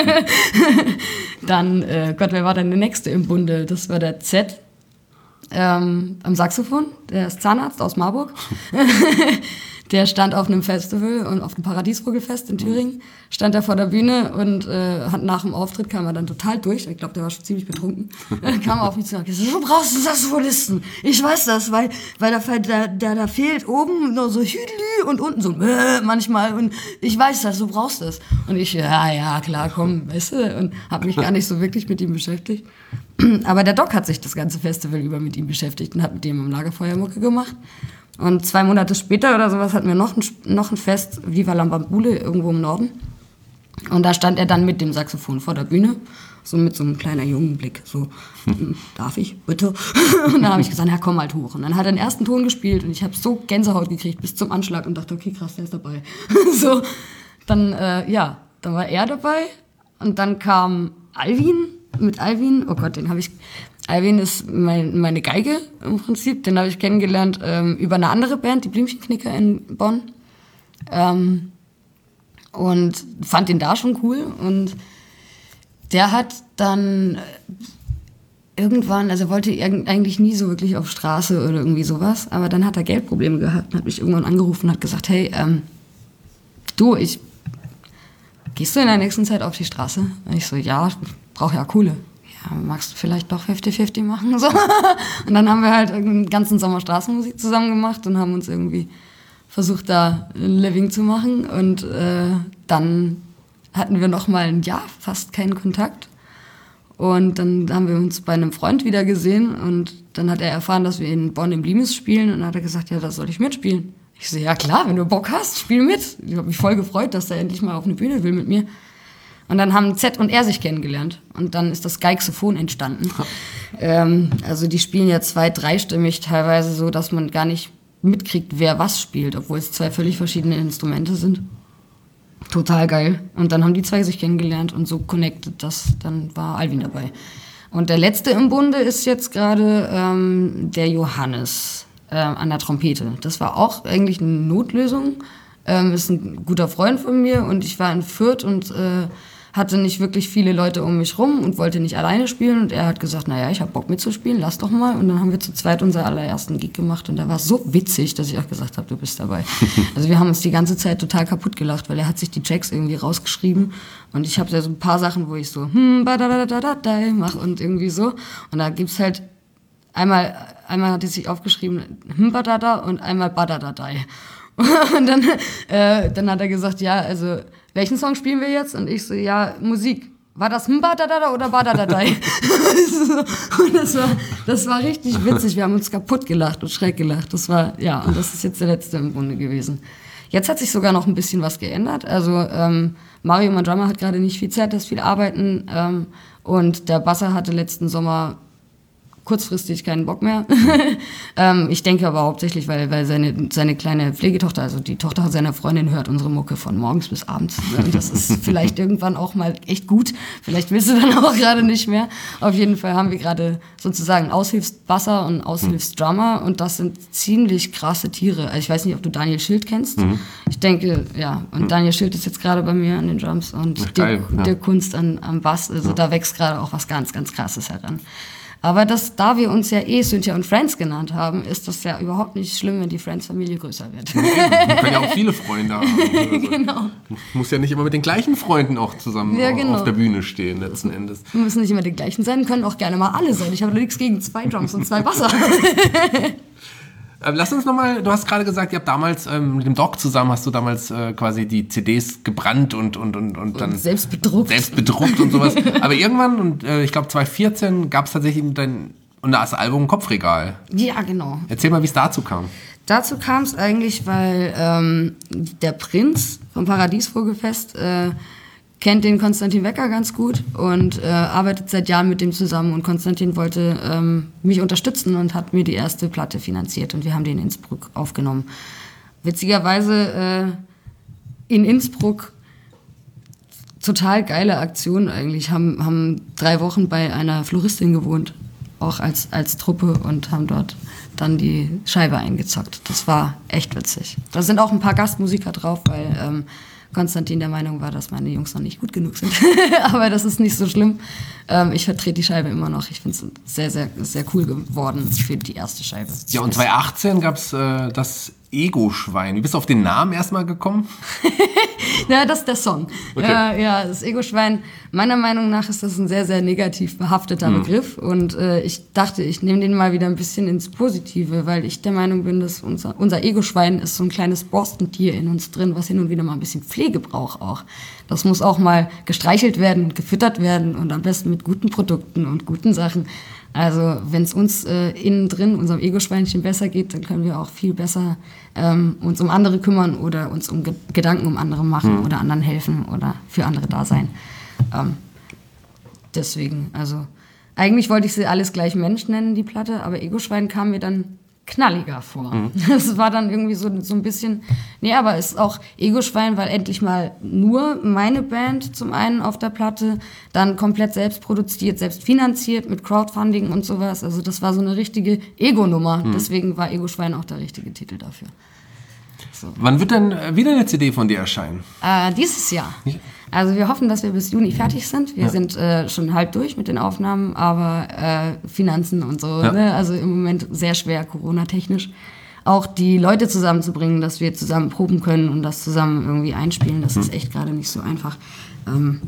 [SPEAKER 3] Dann, äh, Gott, wer war denn der Nächste im Bunde? Das war der Z ähm, am Saxophon. Der ist Zahnarzt aus Marburg. Der stand auf einem Festival und auf dem Paradiesvogelfest in Thüringen, stand da vor der Bühne und äh, hat nach dem Auftritt kam er dann total durch. Ich glaube, der war schon ziemlich betrunken. Dann kam er auf mich zu und gesagt, du brauchst einen Saxophonisten. Ich weiß das, weil, weil da, da, da, da fehlt oben nur so Hüdlü und unten so äh, manchmal und ich weiß das, du brauchst das. Und ich, ja, ja, klar, komm, weißt du, und habe mich gar nicht so wirklich mit ihm beschäftigt. Aber der Doc hat sich das ganze Festival über mit ihm beschäftigt und hat mit ihm am Lagerfeuer Mucke gemacht. Und zwei Monate später oder sowas hatten wir noch ein, noch ein Fest, Viva la Bambule, irgendwo im Norden. Und da stand er dann mit dem Saxophon vor der Bühne, so mit so einem kleinen Jungenblick, so, darf ich, bitte? Und dann habe ich gesagt, ja, komm halt hoch. Und dann hat er den ersten Ton gespielt und ich habe so Gänsehaut gekriegt bis zum Anschlag und dachte, okay, krass, der ist dabei. So, dann, äh, ja, dann war er dabei und dann kam Alvin, mit Alvin, oh Gott, den habe ich... Alvin ist mein, meine Geige im Prinzip. Den habe ich kennengelernt ähm, über eine andere Band, die Blümchenknicker in Bonn. Ähm, und fand den da schon cool. Und der hat dann irgendwann, also er wollte eigentlich nie so wirklich auf Straße oder irgendwie sowas, aber dann hat er Geldprobleme gehabt und hat mich irgendwann angerufen und hat gesagt, hey, ähm, du, ich, gehst du in der nächsten Zeit auf die Straße? Und ich so, ja, ich brauche ja Kohle. Ja, magst du vielleicht doch fünfzig fünfzig machen? So. Und dann haben wir halt den ganzen Sommer Straßenmusik zusammen gemacht und haben uns irgendwie versucht, da ein Living zu machen. Und äh, dann hatten wir noch mal ein Jahr fast keinen Kontakt. Und dann haben wir uns bei einem Freund wieder gesehen und dann hat er erfahren, dass wir in Bonn im Limes spielen und dann hat er gesagt, ja, da soll ich mitspielen. Ich so, ja klar, wenn du Bock hast, spiel mit. Ich habe mich voll gefreut, dass er endlich mal auf eine Bühne will mit mir. Und dann haben Z und er sich kennengelernt. Und dann ist das Geigesophon entstanden. ähm, also die spielen ja zwei-, dreistimmig teilweise so, dass man gar nicht mitkriegt, wer was spielt, obwohl es zwei völlig verschiedene Instrumente sind. Total geil. Und dann haben die zwei sich kennengelernt und so connected, das, dann war Alvin dabei. Und der letzte im Bunde ist jetzt gerade ähm, der Johannes äh, an der Trompete. Das war auch eigentlich eine Notlösung. Ähm, ist ein guter Freund von mir und ich war in Fürth und äh, hatte nicht wirklich viele Leute um mich rum und wollte nicht alleine spielen. Und er hat gesagt, naja, ich habe Bock mitzuspielen, lass doch mal. Und dann haben wir zu zweit unseren allerersten Gig gemacht. Und da war es so witzig, dass ich auch gesagt habe, du bist dabei. Also wir haben uns die ganze Zeit total kaputt gelacht, weil er hat sich die Checks irgendwie rausgeschrieben. Und ich habe da so ein paar Sachen, wo ich so hm, badadadadadai mache und irgendwie so. Und da gibt's halt einmal, einmal hat er sich aufgeschrieben hm, badada und einmal badadadai. Und dann, äh, dann hat er gesagt, ja, also welchen Song spielen wir jetzt? Und ich so, ja, Musik. War das Mbadadada oder Badadadai? Und das war, das war richtig witzig. Wir haben uns kaputt gelacht und schräg gelacht. Das war, ja, und das ist jetzt der letzte im Grunde gewesen. Jetzt hat sich sogar noch ein bisschen was geändert. Also ähm, Mario, mein Drummer, hat gerade nicht viel Zeit, das viel arbeiten. Ähm, und der Basser hatte letzten Sommer kurzfristig keinen Bock mehr. ähm, ich denke aber hauptsächlich, weil, weil seine, seine kleine Pflegetochter, also die Tochter seiner Freundin, hört unsere Mucke von morgens bis abends. Das ist vielleicht irgendwann auch mal echt gut. Vielleicht willst du dann auch gerade nicht mehr. Auf jeden Fall haben wir gerade sozusagen Aushilfsbasser und Aushilfsdrummer und das sind ziemlich krasse Tiere. Also ich weiß nicht, ob du Daniel Schild kennst. Mhm. Ich denke, ja. Und mhm. Daniel Schild ist jetzt gerade bei mir an den Drums und Ach, geil, der, ja. der Kunst an, am Bass. Also ja. Da wächst gerade auch was ganz, ganz Krasses heran. Aber das, da wir uns ja eh Cynthia und Friends genannt haben, ist das ja überhaupt nicht schlimm, wenn die Friends-Familie größer wird.
[SPEAKER 2] Man kann ja auch viele Freunde haben. Also
[SPEAKER 3] Genau.
[SPEAKER 2] muss ja nicht immer mit den gleichen Freunden auch zusammen
[SPEAKER 3] Ja, genau.
[SPEAKER 2] auf der Bühne stehen, letzten Endes.
[SPEAKER 3] Wir müssen nicht immer die gleichen sein, können auch gerne mal alle sein. Ich habe nichts gegen zwei Drums und zwei Basser.
[SPEAKER 2] Ähm, lass uns nochmal, du hast gerade gesagt, ihr habt damals ähm, mit dem Doc zusammen, hast du damals äh, quasi die C Ds gebrannt und, und, und, und dann...
[SPEAKER 3] Und selbst bedruckt.
[SPEAKER 2] Selbst bedruckt und sowas. Aber irgendwann, und äh, ich glaube zwanzig vierzehn, gab es tatsächlich dein, und das Album Kopfregal.
[SPEAKER 3] Ja, genau.
[SPEAKER 2] Erzähl mal, wie es dazu kam.
[SPEAKER 3] Dazu kam es eigentlich, weil ähm, der Prinz vom Paradiesvogelfest äh, kennt den Konstantin Wecker ganz gut und äh, arbeitet seit Jahren mit dem zusammen. Und Konstantin wollte ähm, mich unterstützen und hat mir die erste Platte finanziert. Und wir haben die in Innsbruck aufgenommen. Witzigerweise äh, in Innsbruck total geile Aktion eigentlich. Haben, haben drei Wochen bei einer Floristin gewohnt, auch als, als Truppe, und haben dort dann die Scheibe eingezockt. Das war echt witzig. Da sind auch ein paar Gastmusiker drauf, weil ähm, Konstantin der Meinung war, dass meine Jungs noch nicht gut genug sind. Aber das ist nicht so schlimm. Ähm, ich vertrete die Scheibe immer noch. Ich finde es sehr, sehr, sehr cool geworden für die erste Scheibe.
[SPEAKER 2] Ja, und zwanzig achtzehn gab es äh, das Ego-Schwein. Wie bist du auf den Namen erstmal gekommen?
[SPEAKER 3] Ja, das ist der Song.
[SPEAKER 2] Okay.
[SPEAKER 3] Ja, ja, das Ego-Schwein, meiner Meinung nach ist das ein sehr, sehr negativ behafteter
[SPEAKER 2] Mhm.
[SPEAKER 3] Begriff. Und äh, ich dachte, ich nehme den mal wieder ein bisschen ins Positive, weil ich der Meinung bin, dass unser, unser Ego-Schwein ist so ein kleines Borstentier in uns drin, was hin und wieder mal ein bisschen Pflege braucht auch. Das muss auch mal gestreichelt werden und gefüttert werden und am besten mit guten Produkten und guten Sachen. Also wenn es uns äh, innen drin, unserem Ego-Schweinchen besser geht, dann können wir auch viel besser ähm, uns um andere kümmern oder uns um Ge- Gedanken um andere machen
[SPEAKER 2] Mhm.
[SPEAKER 3] oder anderen helfen oder für andere da sein. Ähm, deswegen, also eigentlich wollte ich sie alles gleich Mensch nennen, die Platte, aber Ego-Schwein kam mir dann knalliger vor.
[SPEAKER 2] Mhm.
[SPEAKER 3] Das war dann irgendwie so, so ein bisschen, nee, aber es ist auch Ego-Schwein, weil endlich mal nur meine Band zum einen auf der Platte, dann komplett selbst produziert, selbst finanziert mit Crowdfunding und sowas. Also das war so eine richtige Ego-Nummer.
[SPEAKER 2] Mhm.
[SPEAKER 3] Deswegen war Ego-Schwein auch der richtige Titel dafür. So.
[SPEAKER 2] Wann wird denn äh, wieder eine C D von dir erscheinen?
[SPEAKER 3] Äh, dieses Jahr. Also wir hoffen, dass wir bis Juni fertig sind. Wir
[SPEAKER 2] Ja.
[SPEAKER 3] sind äh, schon halb durch mit den Aufnahmen, aber äh, Finanzen und so,
[SPEAKER 2] Ja.
[SPEAKER 3] ne? Also im Moment sehr schwer, Corona-technisch. Auch die Leute zusammenzubringen, dass wir zusammen proben können und das zusammen irgendwie einspielen, das
[SPEAKER 2] Mhm.
[SPEAKER 3] ist echt gerade nicht so einfach. Ähm,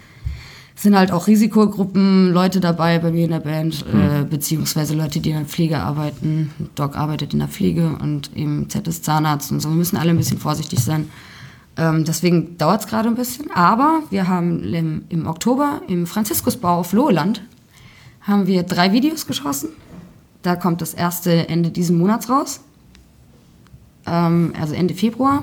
[SPEAKER 3] es sind halt auch Risikogruppen, Leute dabei bei mir in der Band, äh, beziehungsweise Leute, die in der Pflege arbeiten. Doc arbeitet in der Pflege und eben Z ist Zahnarzt und so. Wir müssen alle ein bisschen vorsichtig sein. Ähm, deswegen dauert es gerade ein bisschen. Aber wir haben im, im Oktober im Franziskusbau auf Loheland haben wir drei Videos geschossen. Da kommt das erste Ende diesen Monats raus. Ähm, also Ende Februar.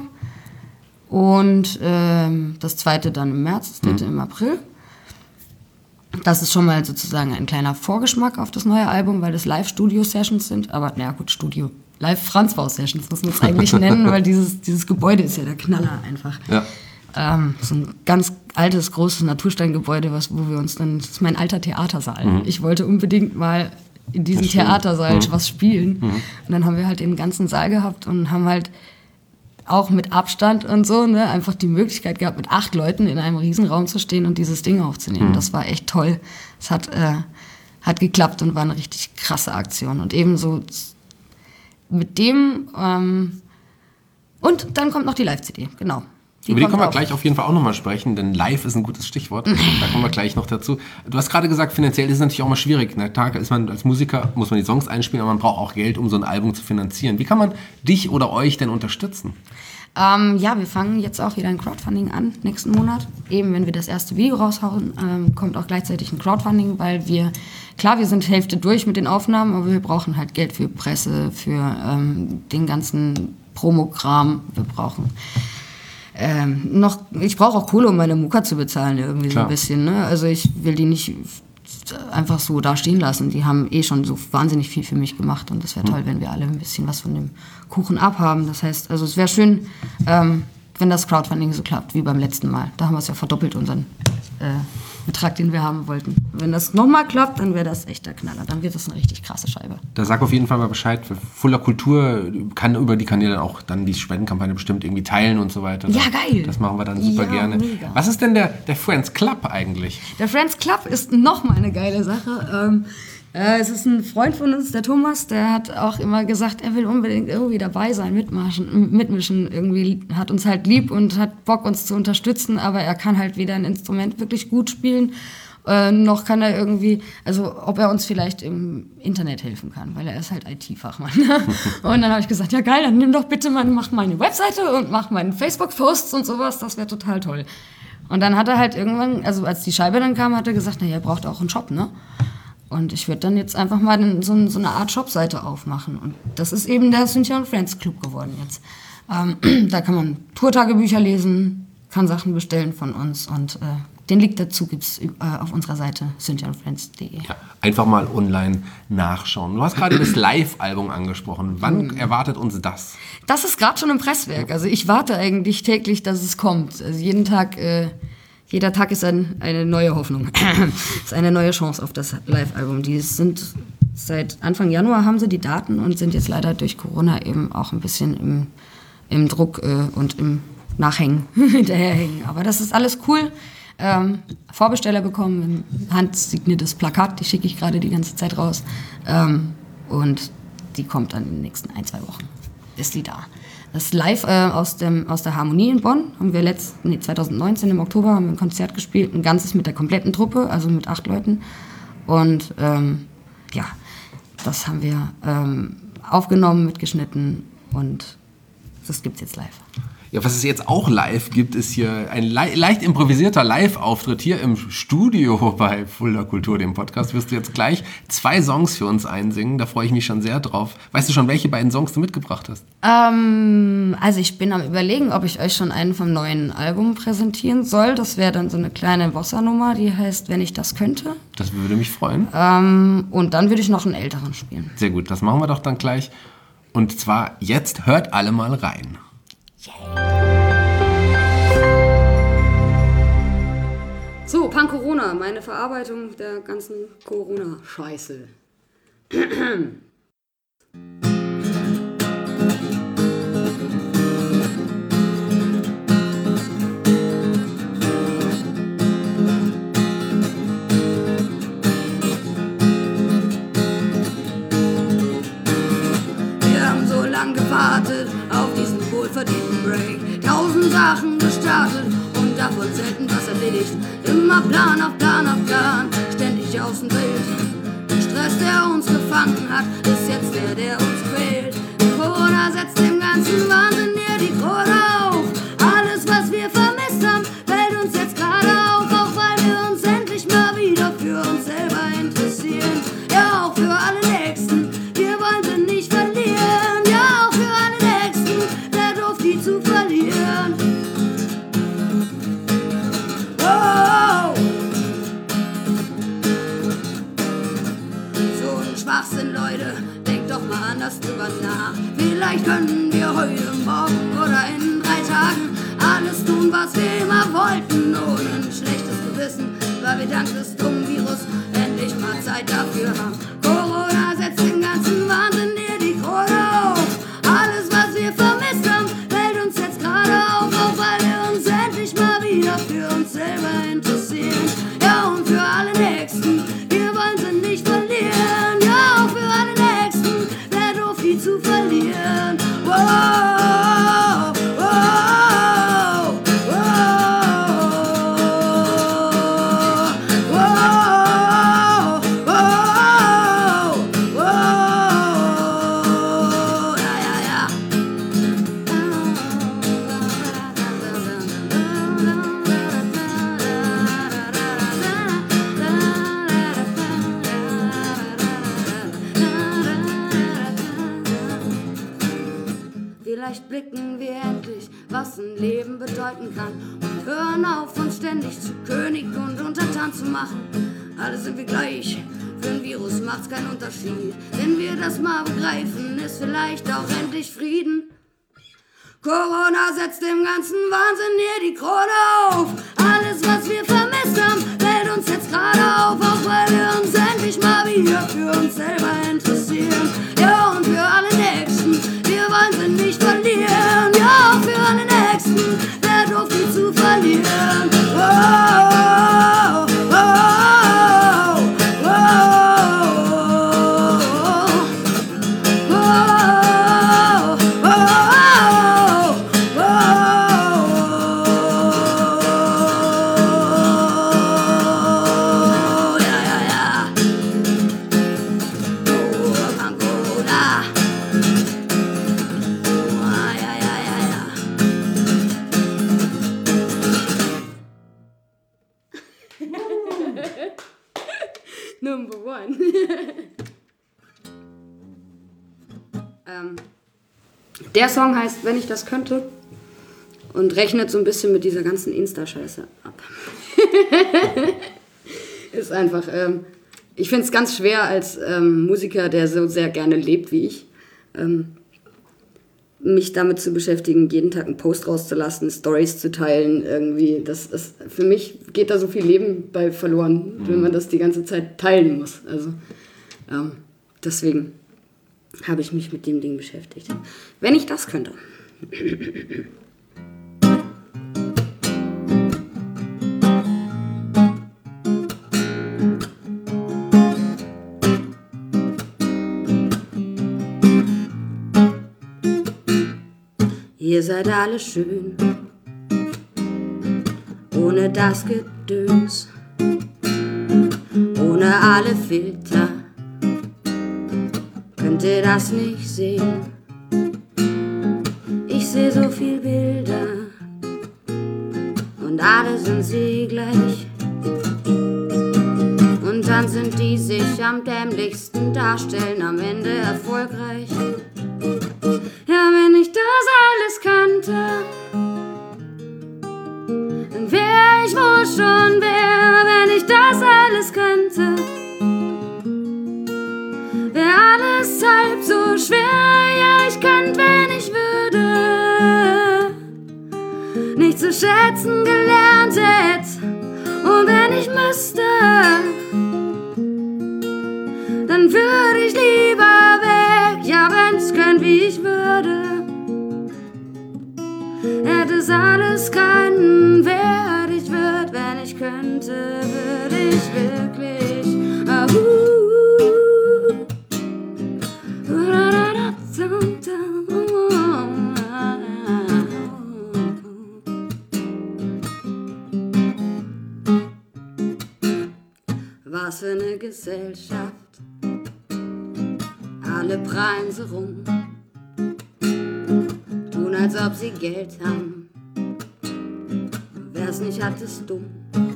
[SPEAKER 3] Und ähm, das zweite dann im März, das dritte im April. Das ist schon mal sozusagen ein kleiner Vorgeschmack auf das neue Album, weil das Live-Studio-Sessions sind. Aber naja gut, Studio. Live-Franzbau-Sessions muss man es eigentlich nennen, weil dieses, dieses Gebäude ist ja der Knaller einfach.
[SPEAKER 2] Ja.
[SPEAKER 3] Ähm, so ein ganz altes, großes Natursteingebäude, was, wo wir uns dann, das ist mein alter Theatersaal.
[SPEAKER 2] Mhm.
[SPEAKER 3] Ich wollte unbedingt mal in diesem
[SPEAKER 2] Das stimmt.
[SPEAKER 3] Theatersaal
[SPEAKER 2] Mhm.
[SPEAKER 3] was spielen.
[SPEAKER 2] Mhm.
[SPEAKER 3] Und dann haben wir halt den ganzen Saal gehabt und haben halt auch mit Abstand und so, ne, einfach die Möglichkeit gehabt, mit acht Leuten in einem Riesenraum zu stehen und dieses Ding aufzunehmen.
[SPEAKER 2] Mhm.
[SPEAKER 3] Das war echt toll. Es hat, äh, hat geklappt und war eine richtig krasse Aktion. Und ebenso mit dem, ähm, und dann kommt noch die Live-C D, genau.
[SPEAKER 2] Über die
[SPEAKER 3] kommt
[SPEAKER 2] können wir
[SPEAKER 3] auch.
[SPEAKER 2] gleich auf jeden Fall auch nochmal sprechen, denn live ist ein gutes Stichwort. Da kommen wir gleich noch dazu. Du hast gerade gesagt, finanziell ist es natürlich auch mal schwierig. Na klar ist man als Musiker, muss man die Songs einspielen, aber man braucht auch Geld, um so ein Album zu finanzieren. Wie kann man dich oder euch denn unterstützen?
[SPEAKER 3] Ähm, ja, wir fangen jetzt auch wieder ein Crowdfunding an, nächsten Monat. Eben, wenn wir das erste Video raushauen, ähm, kommt auch gleichzeitig ein Crowdfunding, weil wir, klar, wir sind Hälfte durch mit den Aufnahmen, aber wir brauchen halt Geld für Presse, für ähm, den ganzen Promokram. Wir brauchen ähm, noch, ich brauche auch Kohle, um meine Mucka zu bezahlen, irgendwie
[SPEAKER 2] Klar.
[SPEAKER 3] so ein bisschen, ne? Also ich will die nicht einfach so da stehen lassen. Die haben eh schon so wahnsinnig viel für mich gemacht und das wäre toll, wenn wir alle ein bisschen was von dem Kuchen abhaben. Das heißt, also es wäre schön, ähm, wenn das Crowdfunding so klappt wie beim letzten Mal. Da haben wir es ja verdoppelt, unseren äh, Betrag, den wir haben wollten. Wenn das nochmal klappt, dann wäre das echt der Knaller. Dann wird das eine richtig krasse Scheibe.
[SPEAKER 2] Da sag auf jeden Fall mal Bescheid. Fuller Kultur kann über die Kanäle auch dann die Spendenkampagne bestimmt irgendwie teilen und so weiter.
[SPEAKER 3] Ja, geil.
[SPEAKER 2] Das machen wir dann super
[SPEAKER 3] Ja,
[SPEAKER 2] gerne.
[SPEAKER 3] mega.
[SPEAKER 2] Was ist denn der, der Friends Club eigentlich?
[SPEAKER 3] Der Friends Club ist nochmal eine geile Sache. Ähm, Äh, es ist ein Freund von uns, der Thomas, der hat auch immer gesagt, er will unbedingt irgendwie dabei sein, mitmischen, mitmischen. Irgendwie hat uns halt lieb und hat Bock, uns zu unterstützen, aber er kann halt weder ein Instrument wirklich gut spielen, äh, noch kann er irgendwie, also ob er uns vielleicht im Internet helfen kann, weil er ist halt I T-Fachmann. Und dann habe ich gesagt, ja geil, dann nimm doch bitte mal, mach meine Webseite und mach meinen Facebook-Posts und sowas, das wäre total toll. Und dann hat er halt irgendwann, also als die Scheibe dann kam, hat er gesagt, na, ihr braucht auch einen Shop, ne? Und ich würde dann jetzt einfach mal so, so eine Art Shopseite aufmachen. Und das ist eben der Cynthia und Friends Club geworden jetzt. Ähm, da kann man Tourtagebücher lesen, kann Sachen bestellen von uns. Und äh, den Link dazu gibt es äh, auf unserer Seite cynthia und friends punkt de.
[SPEAKER 2] Ja, einfach mal online nachschauen. Du hast gerade das Live-Album angesprochen. Wann mhm. erwartet uns das?
[SPEAKER 3] Das ist gerade schon im Presswerk. Also ich warte eigentlich täglich, dass es kommt. Also jeden Tag... Äh, Jeder Tag ist ein, eine neue Hoffnung, ist eine neue Chance auf das Live-Album. Die sind seit Anfang Januar haben sie die Daten und sind jetzt leider durch Corona eben auch ein bisschen im, im Druck äh, und im Nachhängen, hinterherhängen. Aber das ist alles cool. Ähm, Vorbesteller bekommen, ein handsigniertes Plakat, die schicke ich gerade die ganze Zeit raus. Ähm, und die kommt dann in den nächsten ein, zwei Wochen. Ist die da. Das live äh, aus, dem, aus der Harmonie in Bonn haben wir letzt, nee, zwanzig neunzehn im Oktober haben wir ein Konzert gespielt, ein ganzes mit der kompletten Truppe, also mit acht Leuten. Und ähm, ja, das haben wir ähm, aufgenommen, mitgeschnitten und das gibt's jetzt live.
[SPEAKER 2] Ja, was es jetzt auch live gibt, ist hier ein le- leicht improvisierter Live-Auftritt hier im Studio bei Fulda Kultur, dem Podcast. Wirst du jetzt gleich zwei Songs für uns einsingen, da freue ich mich schon sehr drauf. Weißt du schon, welche beiden Songs du mitgebracht hast?
[SPEAKER 3] Ähm, also ich bin am Überlegen, ob ich euch schon einen vom neuen Album präsentieren soll. Das wäre dann so eine kleine Bossa-Nummer, die heißt Wenn ich das könnte.
[SPEAKER 2] Das würde mich freuen.
[SPEAKER 3] Ähm, und dann würde ich noch einen älteren spielen.
[SPEAKER 2] Sehr gut, das machen wir doch dann gleich. Und zwar jetzt hört alle mal rein.
[SPEAKER 3] So, Pan-Corona, meine Verarbeitung der ganzen Corona-Scheiße. Wir haben so lang gewartet auf diesen wohlverdienten Break. Tausend Sachen gestartet und davon selten was erledigt. Immer Plan auf Plan auf Plan, ständig aus dem Bild. Der Stress, der uns gefangen hat, ist jetzt der, der uns quält. Corona setzt dem ganzen Wahnsinn hier die Krone auf. Alles, was wir vermisst haben, fällt uns jetzt gerade auf. Auch weil wir uns endlich mal wieder für uns selber interessieren. Ja, auch für alle Nächsten, wir wollen sie nicht verlieren. Ja, auch für alle Nächsten, wer doof die zu verlieren. Oh! So ein Schwachsinn, Leute, denkt doch mal anders drüber nach. Vielleicht können wir heute, morgen oder in drei Tagen alles tun, was wir immer wollten, ohne ein schlechtes Gewissen, weil wir dank des dummen Virus endlich mal Zeit dafür haben. Corona setzt den ganzen Wahnsinn hier die Krone auf. Alles, was wir vermisst haben, fällt uns jetzt gerade auf, auch weil wir uns endlich mal wieder für uns selber interessieren. Ja, und für alle Nächsten, wir wollen sie nicht verlieren. Ja, auch für alle Nächsten, wer doof die zu verlieren. Wow, wow, wow, wow, wow, wow, ja, ja, ja. Vielleicht blicken wir endlich, was ein Leben bedeuten kann und hören auf, uns ständig zu König und Untertan zu machen. Alle sind wir gleich, für ein Virus macht's keinen Unterschied. Wenn wir das mal begreifen, ist vielleicht auch endlich Frieden. Corona setzt dem ganzen Wahnsinn hier die Krone auf. Alles, was wir vermisst haben, fällt uns jetzt gerade auf, auch weil wir uns endlich mal wieder für uns selber interessieren. Ja, und für alle Nächsten, wir wollen sie nicht verlieren. Ja, auch für alle Nächsten, wer doof die zu verlieren. Oh, oh, oh, oh, oh. Ähm, der Song heißt Wenn ich das könnte und rechnet so ein bisschen mit dieser ganzen Insta-Scheiße ab. Ist einfach, ähm, ich finde es ganz schwer als ähm, Musiker, der so sehr gerne lebt wie ich, ähm, mich damit zu beschäftigen, jeden Tag einen Post rauszulassen, Stories zu teilen, irgendwie. Das ist, für mich geht da so viel Leben bei verloren, mhm. wenn man das die ganze Zeit teilen muss. Also ähm, deswegen habe ich mich mit dem Ding beschäftigt. Wenn ich das könnte. Ihr seid alle schön, ohne das Gedöns, ohne alle Filter, könnt ihr das nicht sehen. Ich sehe so viel Bilder und alle sind sie gleich. Und dann sind die sich am dämlichsten darstellen, am Ende erfolgreich. Ja, wenn ich das alles kannte, dann wär ich wohl schon wer. Wenn ich das alles kannte, wär alles halb so schwer. Ja, ich könnte, wenn ich würde, nicht zu schätzen gelernt hätt. Und wenn ich müsste, dann würde ich lieber weg. Ja, wenn's könnt, wie ich würde, hätte es alles keinen Wert. Ich würd, wenn ich könnte, würde ich wirklich. Ah, uh, uh, da, da, da, da, da. Was für eine Gesellschaft. Alle prallen so rum, tun als ob sie Geld haben. Wer's nicht hat, ist dumm.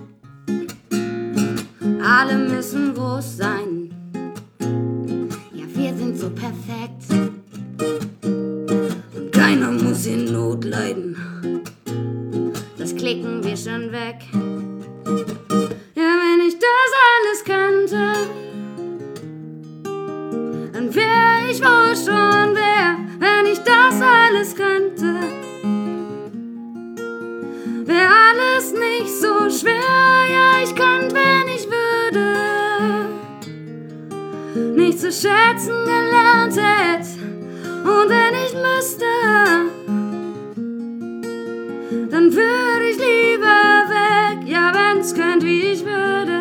[SPEAKER 3] Alle müssen groß sein. Ja, wir sind so perfekt. Und keiner muss in Not leiden. Das klicken wir schon weg. Ja, wenn ich das alles könnte, dann wär ich wohl schon wer. Wenn ich das alles könnte, wär alles nicht so schwer. Ja, ich könnte, wenn ich würde, nicht zu schätzen gelernt hätt. Und wenn ich müsste, dann würde ich lieber weg. Ja, wenn's könnt, wie ich würde,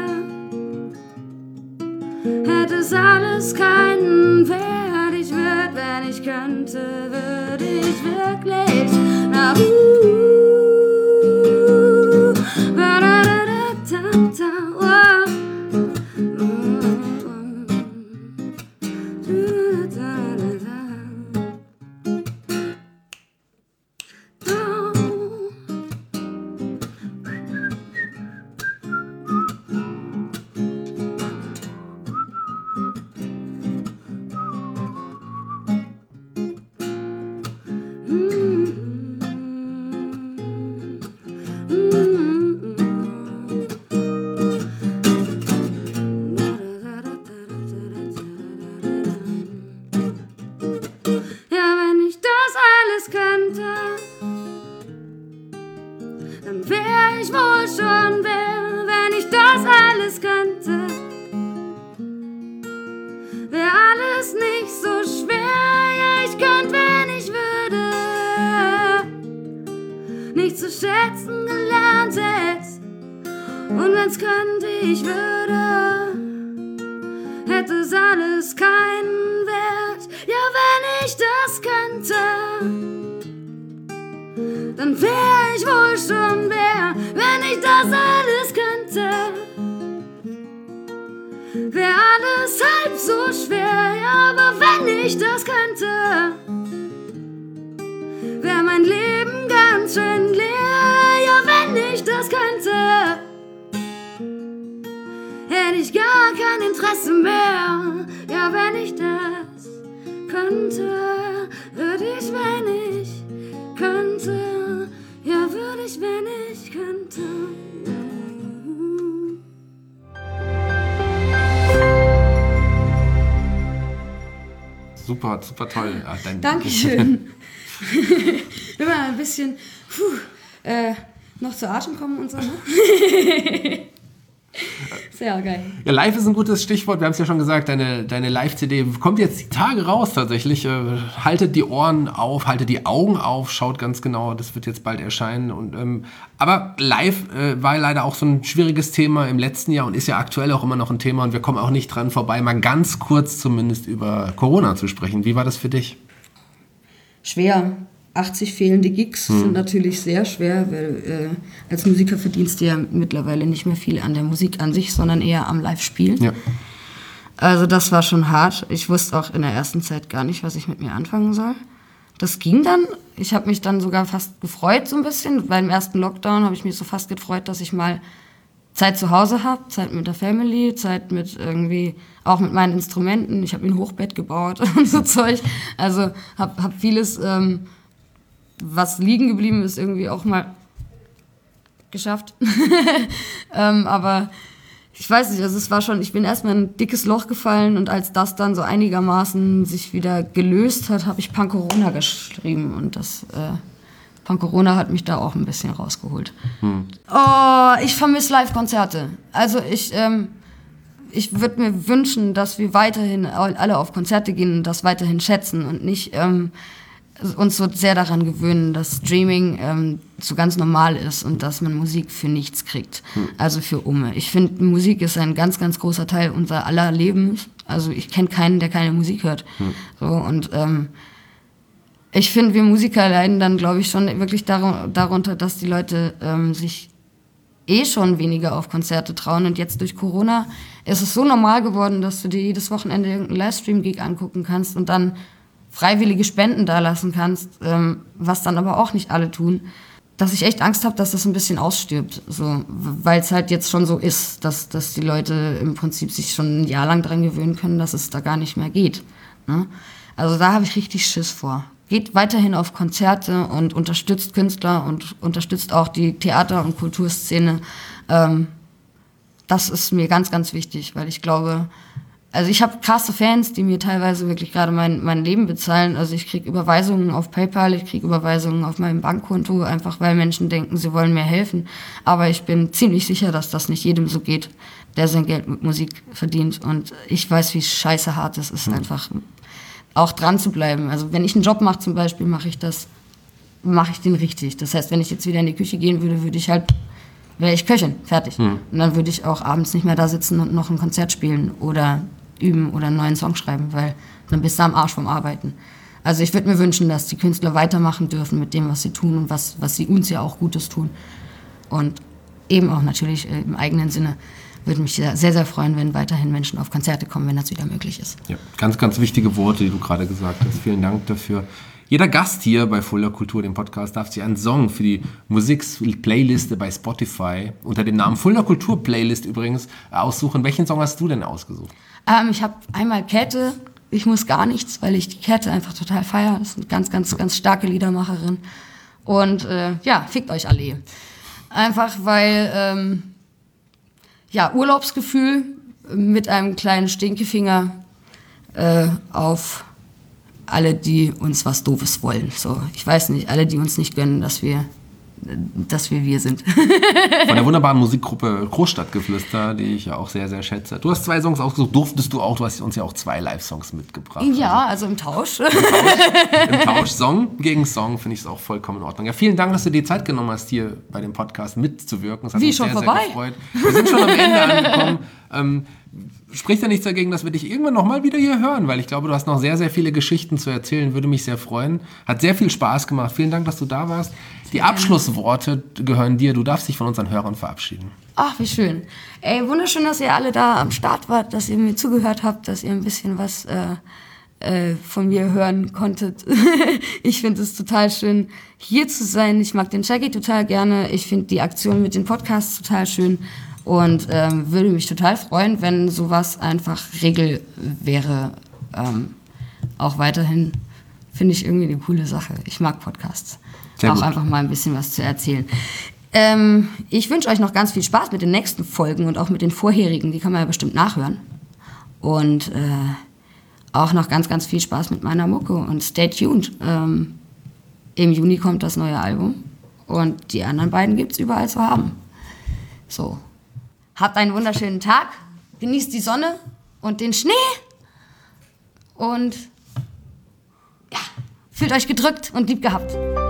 [SPEAKER 3] hätte es alles keinen Wert. Ich würd, wenn ich könnte, würde ich wirklich. Na, uh, da, da, da, da, da, oh. Dann wär ich wohl schon wer, wenn ich das alles könnte. Wär alles nicht so schwer, ja, ich könnte, wenn ich würde, nicht zu schätzen gelernt hätt. Und wenn's könnte, ich würde, hätte es alles keinen Wert. Ja, wenn ich das könnte, dann wär ich wohl schon wer. Wenn ich das alles könnte, wär alles halb so schwer. Ja, aber wenn ich das könnte, wär mein Leben ganz schön leer. Ja, wenn ich das könnte, hätte ich gar kein Interesse mehr. Ja, wenn ich das könnte. würde ich, wenn ich könnte. Ja, würde ich, wenn ich könnte.
[SPEAKER 2] Super, super toll. Ach, dein
[SPEAKER 3] Dankeschön. Immer ein bisschen puh, äh, noch zu Atem kommen und so, ne? Sehr geil.
[SPEAKER 2] Ja, live ist ein gutes Stichwort. Wir haben es ja schon gesagt, deine, deine Live-C D kommt jetzt die Tage raus tatsächlich. Äh, haltet die Ohren auf, haltet die Augen auf, schaut ganz genau, das wird jetzt bald erscheinen. Und, ähm, aber live äh, war leider auch so ein schwieriges Thema im letzten Jahr und ist ja aktuell auch immer noch ein Thema und wir kommen auch nicht dran vorbei, mal ganz kurz zumindest über Corona zu sprechen. Wie war das für dich?
[SPEAKER 3] Schwer. achtzig fehlende Gigs hm. sind natürlich sehr schwer, weil äh, als Musiker verdienst du ja mittlerweile nicht mehr viel an der Musik an sich, sondern eher am Live-Spiel. Ja. Also das war schon hart. Ich wusste auch in der ersten Zeit gar nicht, was ich mit mir anfangen soll. Das ging dann. Ich habe mich dann sogar fast gefreut so ein bisschen. Beim ersten Lockdown habe ich mich so fast gefreut, dass ich mal Zeit zu Hause habe, Zeit mit der Family, Zeit mit irgendwie, auch mit meinen Instrumenten. Ich habe mir ein Hochbett gebaut und so Zeug. Also habe hab vieles... Ähm, was liegen geblieben ist, irgendwie auch mal geschafft. ähm, aber ich weiß nicht, also es war schon, ich bin erstmal in ein dickes Loch gefallen und als das dann so einigermaßen sich wieder gelöst hat, habe ich Pancorona geschrieben und das äh, Pancorona hat mich da auch ein bisschen rausgeholt. Hm. Oh, ich vermisse Live-Konzerte. Also ich, ähm, ich würde mir wünschen, dass wir weiterhin alle auf Konzerte gehen und das weiterhin schätzen und nicht ähm, uns so sehr daran gewöhnen, dass Streaming ähm, so ganz normal ist und dass man Musik für nichts kriegt, hm. also für Umme. Ich finde, Musik ist ein ganz, ganz großer Teil unser aller Lebens. Also ich kenne keinen, der keine Musik hört. Hm. So, und ähm, ich finde, wir Musiker leiden dann, glaube ich, schon wirklich dar- darunter, dass die Leute ähm, sich eh schon weniger auf Konzerte trauen. Und jetzt durch Corona ist es so normal geworden, dass du dir jedes Wochenende irgendeinen Livestream-Gig angucken kannst und dann freiwillige Spenden dalassen kannst, ähm, was dann aber auch nicht alle tun, dass ich echt Angst habe, dass das ein bisschen ausstirbt, so, weil es halt jetzt schon so ist, dass, dass die Leute im Prinzip sich schon ein Jahr lang daran gewöhnen können, dass es da gar nicht mehr geht. Ne? Also da habe ich richtig Schiss vor. Geht weiterhin auf Konzerte und unterstützt Künstler und unterstützt auch die Theater- und Kulturszene. Ähm, das ist mir ganz, ganz wichtig, weil ich glaube, also ich habe krasse Fans, die mir teilweise wirklich gerade mein, mein Leben bezahlen. Also ich kriege Überweisungen auf PayPal, ich kriege Überweisungen auf meinem Bankkonto, einfach weil Menschen denken, sie wollen mir helfen. Aber ich bin ziemlich sicher, dass das nicht jedem so geht, der sein Geld mit Musik verdient. Und ich weiß, wie scheiße hart es ist, mhm. einfach auch dran zu bleiben. Also wenn ich einen Job mache zum Beispiel, mache ich das, mache ich den richtig. Das heißt, wenn ich jetzt wieder in die Küche gehen würde, würde ich halt, wäre ich Köchin, fertig. Mhm. Und dann würde ich auch abends nicht mehr da sitzen und noch ein Konzert spielen oder üben oder einen neuen Song schreiben, weil dann bist du am Arsch vom Arbeiten. Also ich würde mir wünschen, dass die Künstler weitermachen dürfen mit dem, was sie tun und was, was sie uns ja auch Gutes tun. Und eben auch natürlich äh, im eigenen Sinne würde mich sehr, sehr, sehr freuen, wenn weiterhin Menschen auf Konzerte kommen, wenn das wieder möglich ist. Ja,
[SPEAKER 2] ganz, ganz wichtige Worte, die du gerade gesagt hast. Vielen Dank dafür. Jeder Gast hier bei Fulda Kultur, dem Podcast, darf sich einen Song für die Musik-Playliste bei Spotify unter dem Namen Fulda Kultur Playlist übrigens aussuchen. Welchen Song hast du denn ausgesucht?
[SPEAKER 3] Ähm, ich habe einmal Käthe, Ich muss gar nichts, weil ich die Käthe einfach total feiere. Das ist eine ganz, ganz, ganz starke Liedermacherin. Und äh, ja, fickt euch alle. Einfach weil, ähm, ja, Urlaubsgefühl mit einem kleinen Stinkefinger äh, auf alle, die uns was Doofes wollen. So, ich weiß nicht, alle, die uns nicht gönnen, dass wir, dass wir wir sind.
[SPEAKER 2] Von der wunderbaren Musikgruppe Großstadtgeflüster, die ich ja auch sehr, sehr schätze. Du hast zwei Songs ausgesucht, durftest du auch, du hast uns ja auch zwei Live-Songs mitgebracht.
[SPEAKER 3] Ja, also, also im Tausch.
[SPEAKER 2] Im Tausch, im Tausch Song gegen Song finde ich es auch vollkommen in Ordnung. Ja, vielen Dank, dass du dir Zeit genommen hast, hier bei dem Podcast mitzuwirken. Das hat
[SPEAKER 3] Wie,
[SPEAKER 2] uns
[SPEAKER 3] schon
[SPEAKER 2] sehr,
[SPEAKER 3] vorbei?
[SPEAKER 2] sehr gefreut. Wir sind schon am Ende angekommen. Ähm, spricht ja nichts dagegen, dass wir dich irgendwann nochmal wieder hier hören, weil ich glaube, du hast noch sehr, sehr viele Geschichten zu erzählen, würde mich sehr freuen. Hat sehr viel Spaß gemacht. Vielen Dank, dass du da warst. Die Abschlussworte gehören dir. Du darfst dich von unseren Hörern verabschieden.
[SPEAKER 3] Ach, wie schön. Ey, wunderschön, dass ihr alle da am Start wart, dass ihr mir zugehört habt, dass ihr ein bisschen was äh, äh, von mir hören konntet. Ich finde es total schön, hier zu sein. Ich mag den Shaggy total gerne. Ich finde die Aktion mit den Podcasts total schön. Und ähm, würde mich total freuen, wenn sowas einfach Regel wäre, ähm, auch weiterhin finde ich irgendwie eine coole Sache. Ich mag Podcasts.
[SPEAKER 2] Sehr
[SPEAKER 3] auch
[SPEAKER 2] gut.
[SPEAKER 3] einfach mal ein bisschen was zu erzählen. Ähm, ich wünsche euch noch ganz viel Spaß mit den nächsten Folgen und auch mit den vorherigen. Die kann man ja bestimmt nachhören. Und äh, auch noch ganz, ganz viel Spaß mit meiner Mucke. Und stay tuned. Ähm, Im Juni kommt das neue Album. Und die anderen beiden gibt es überall zu haben. So. Habt einen wunderschönen Tag. Genießt die Sonne und den Schnee. Und ja, fühlt euch gedrückt und lieb gehabt.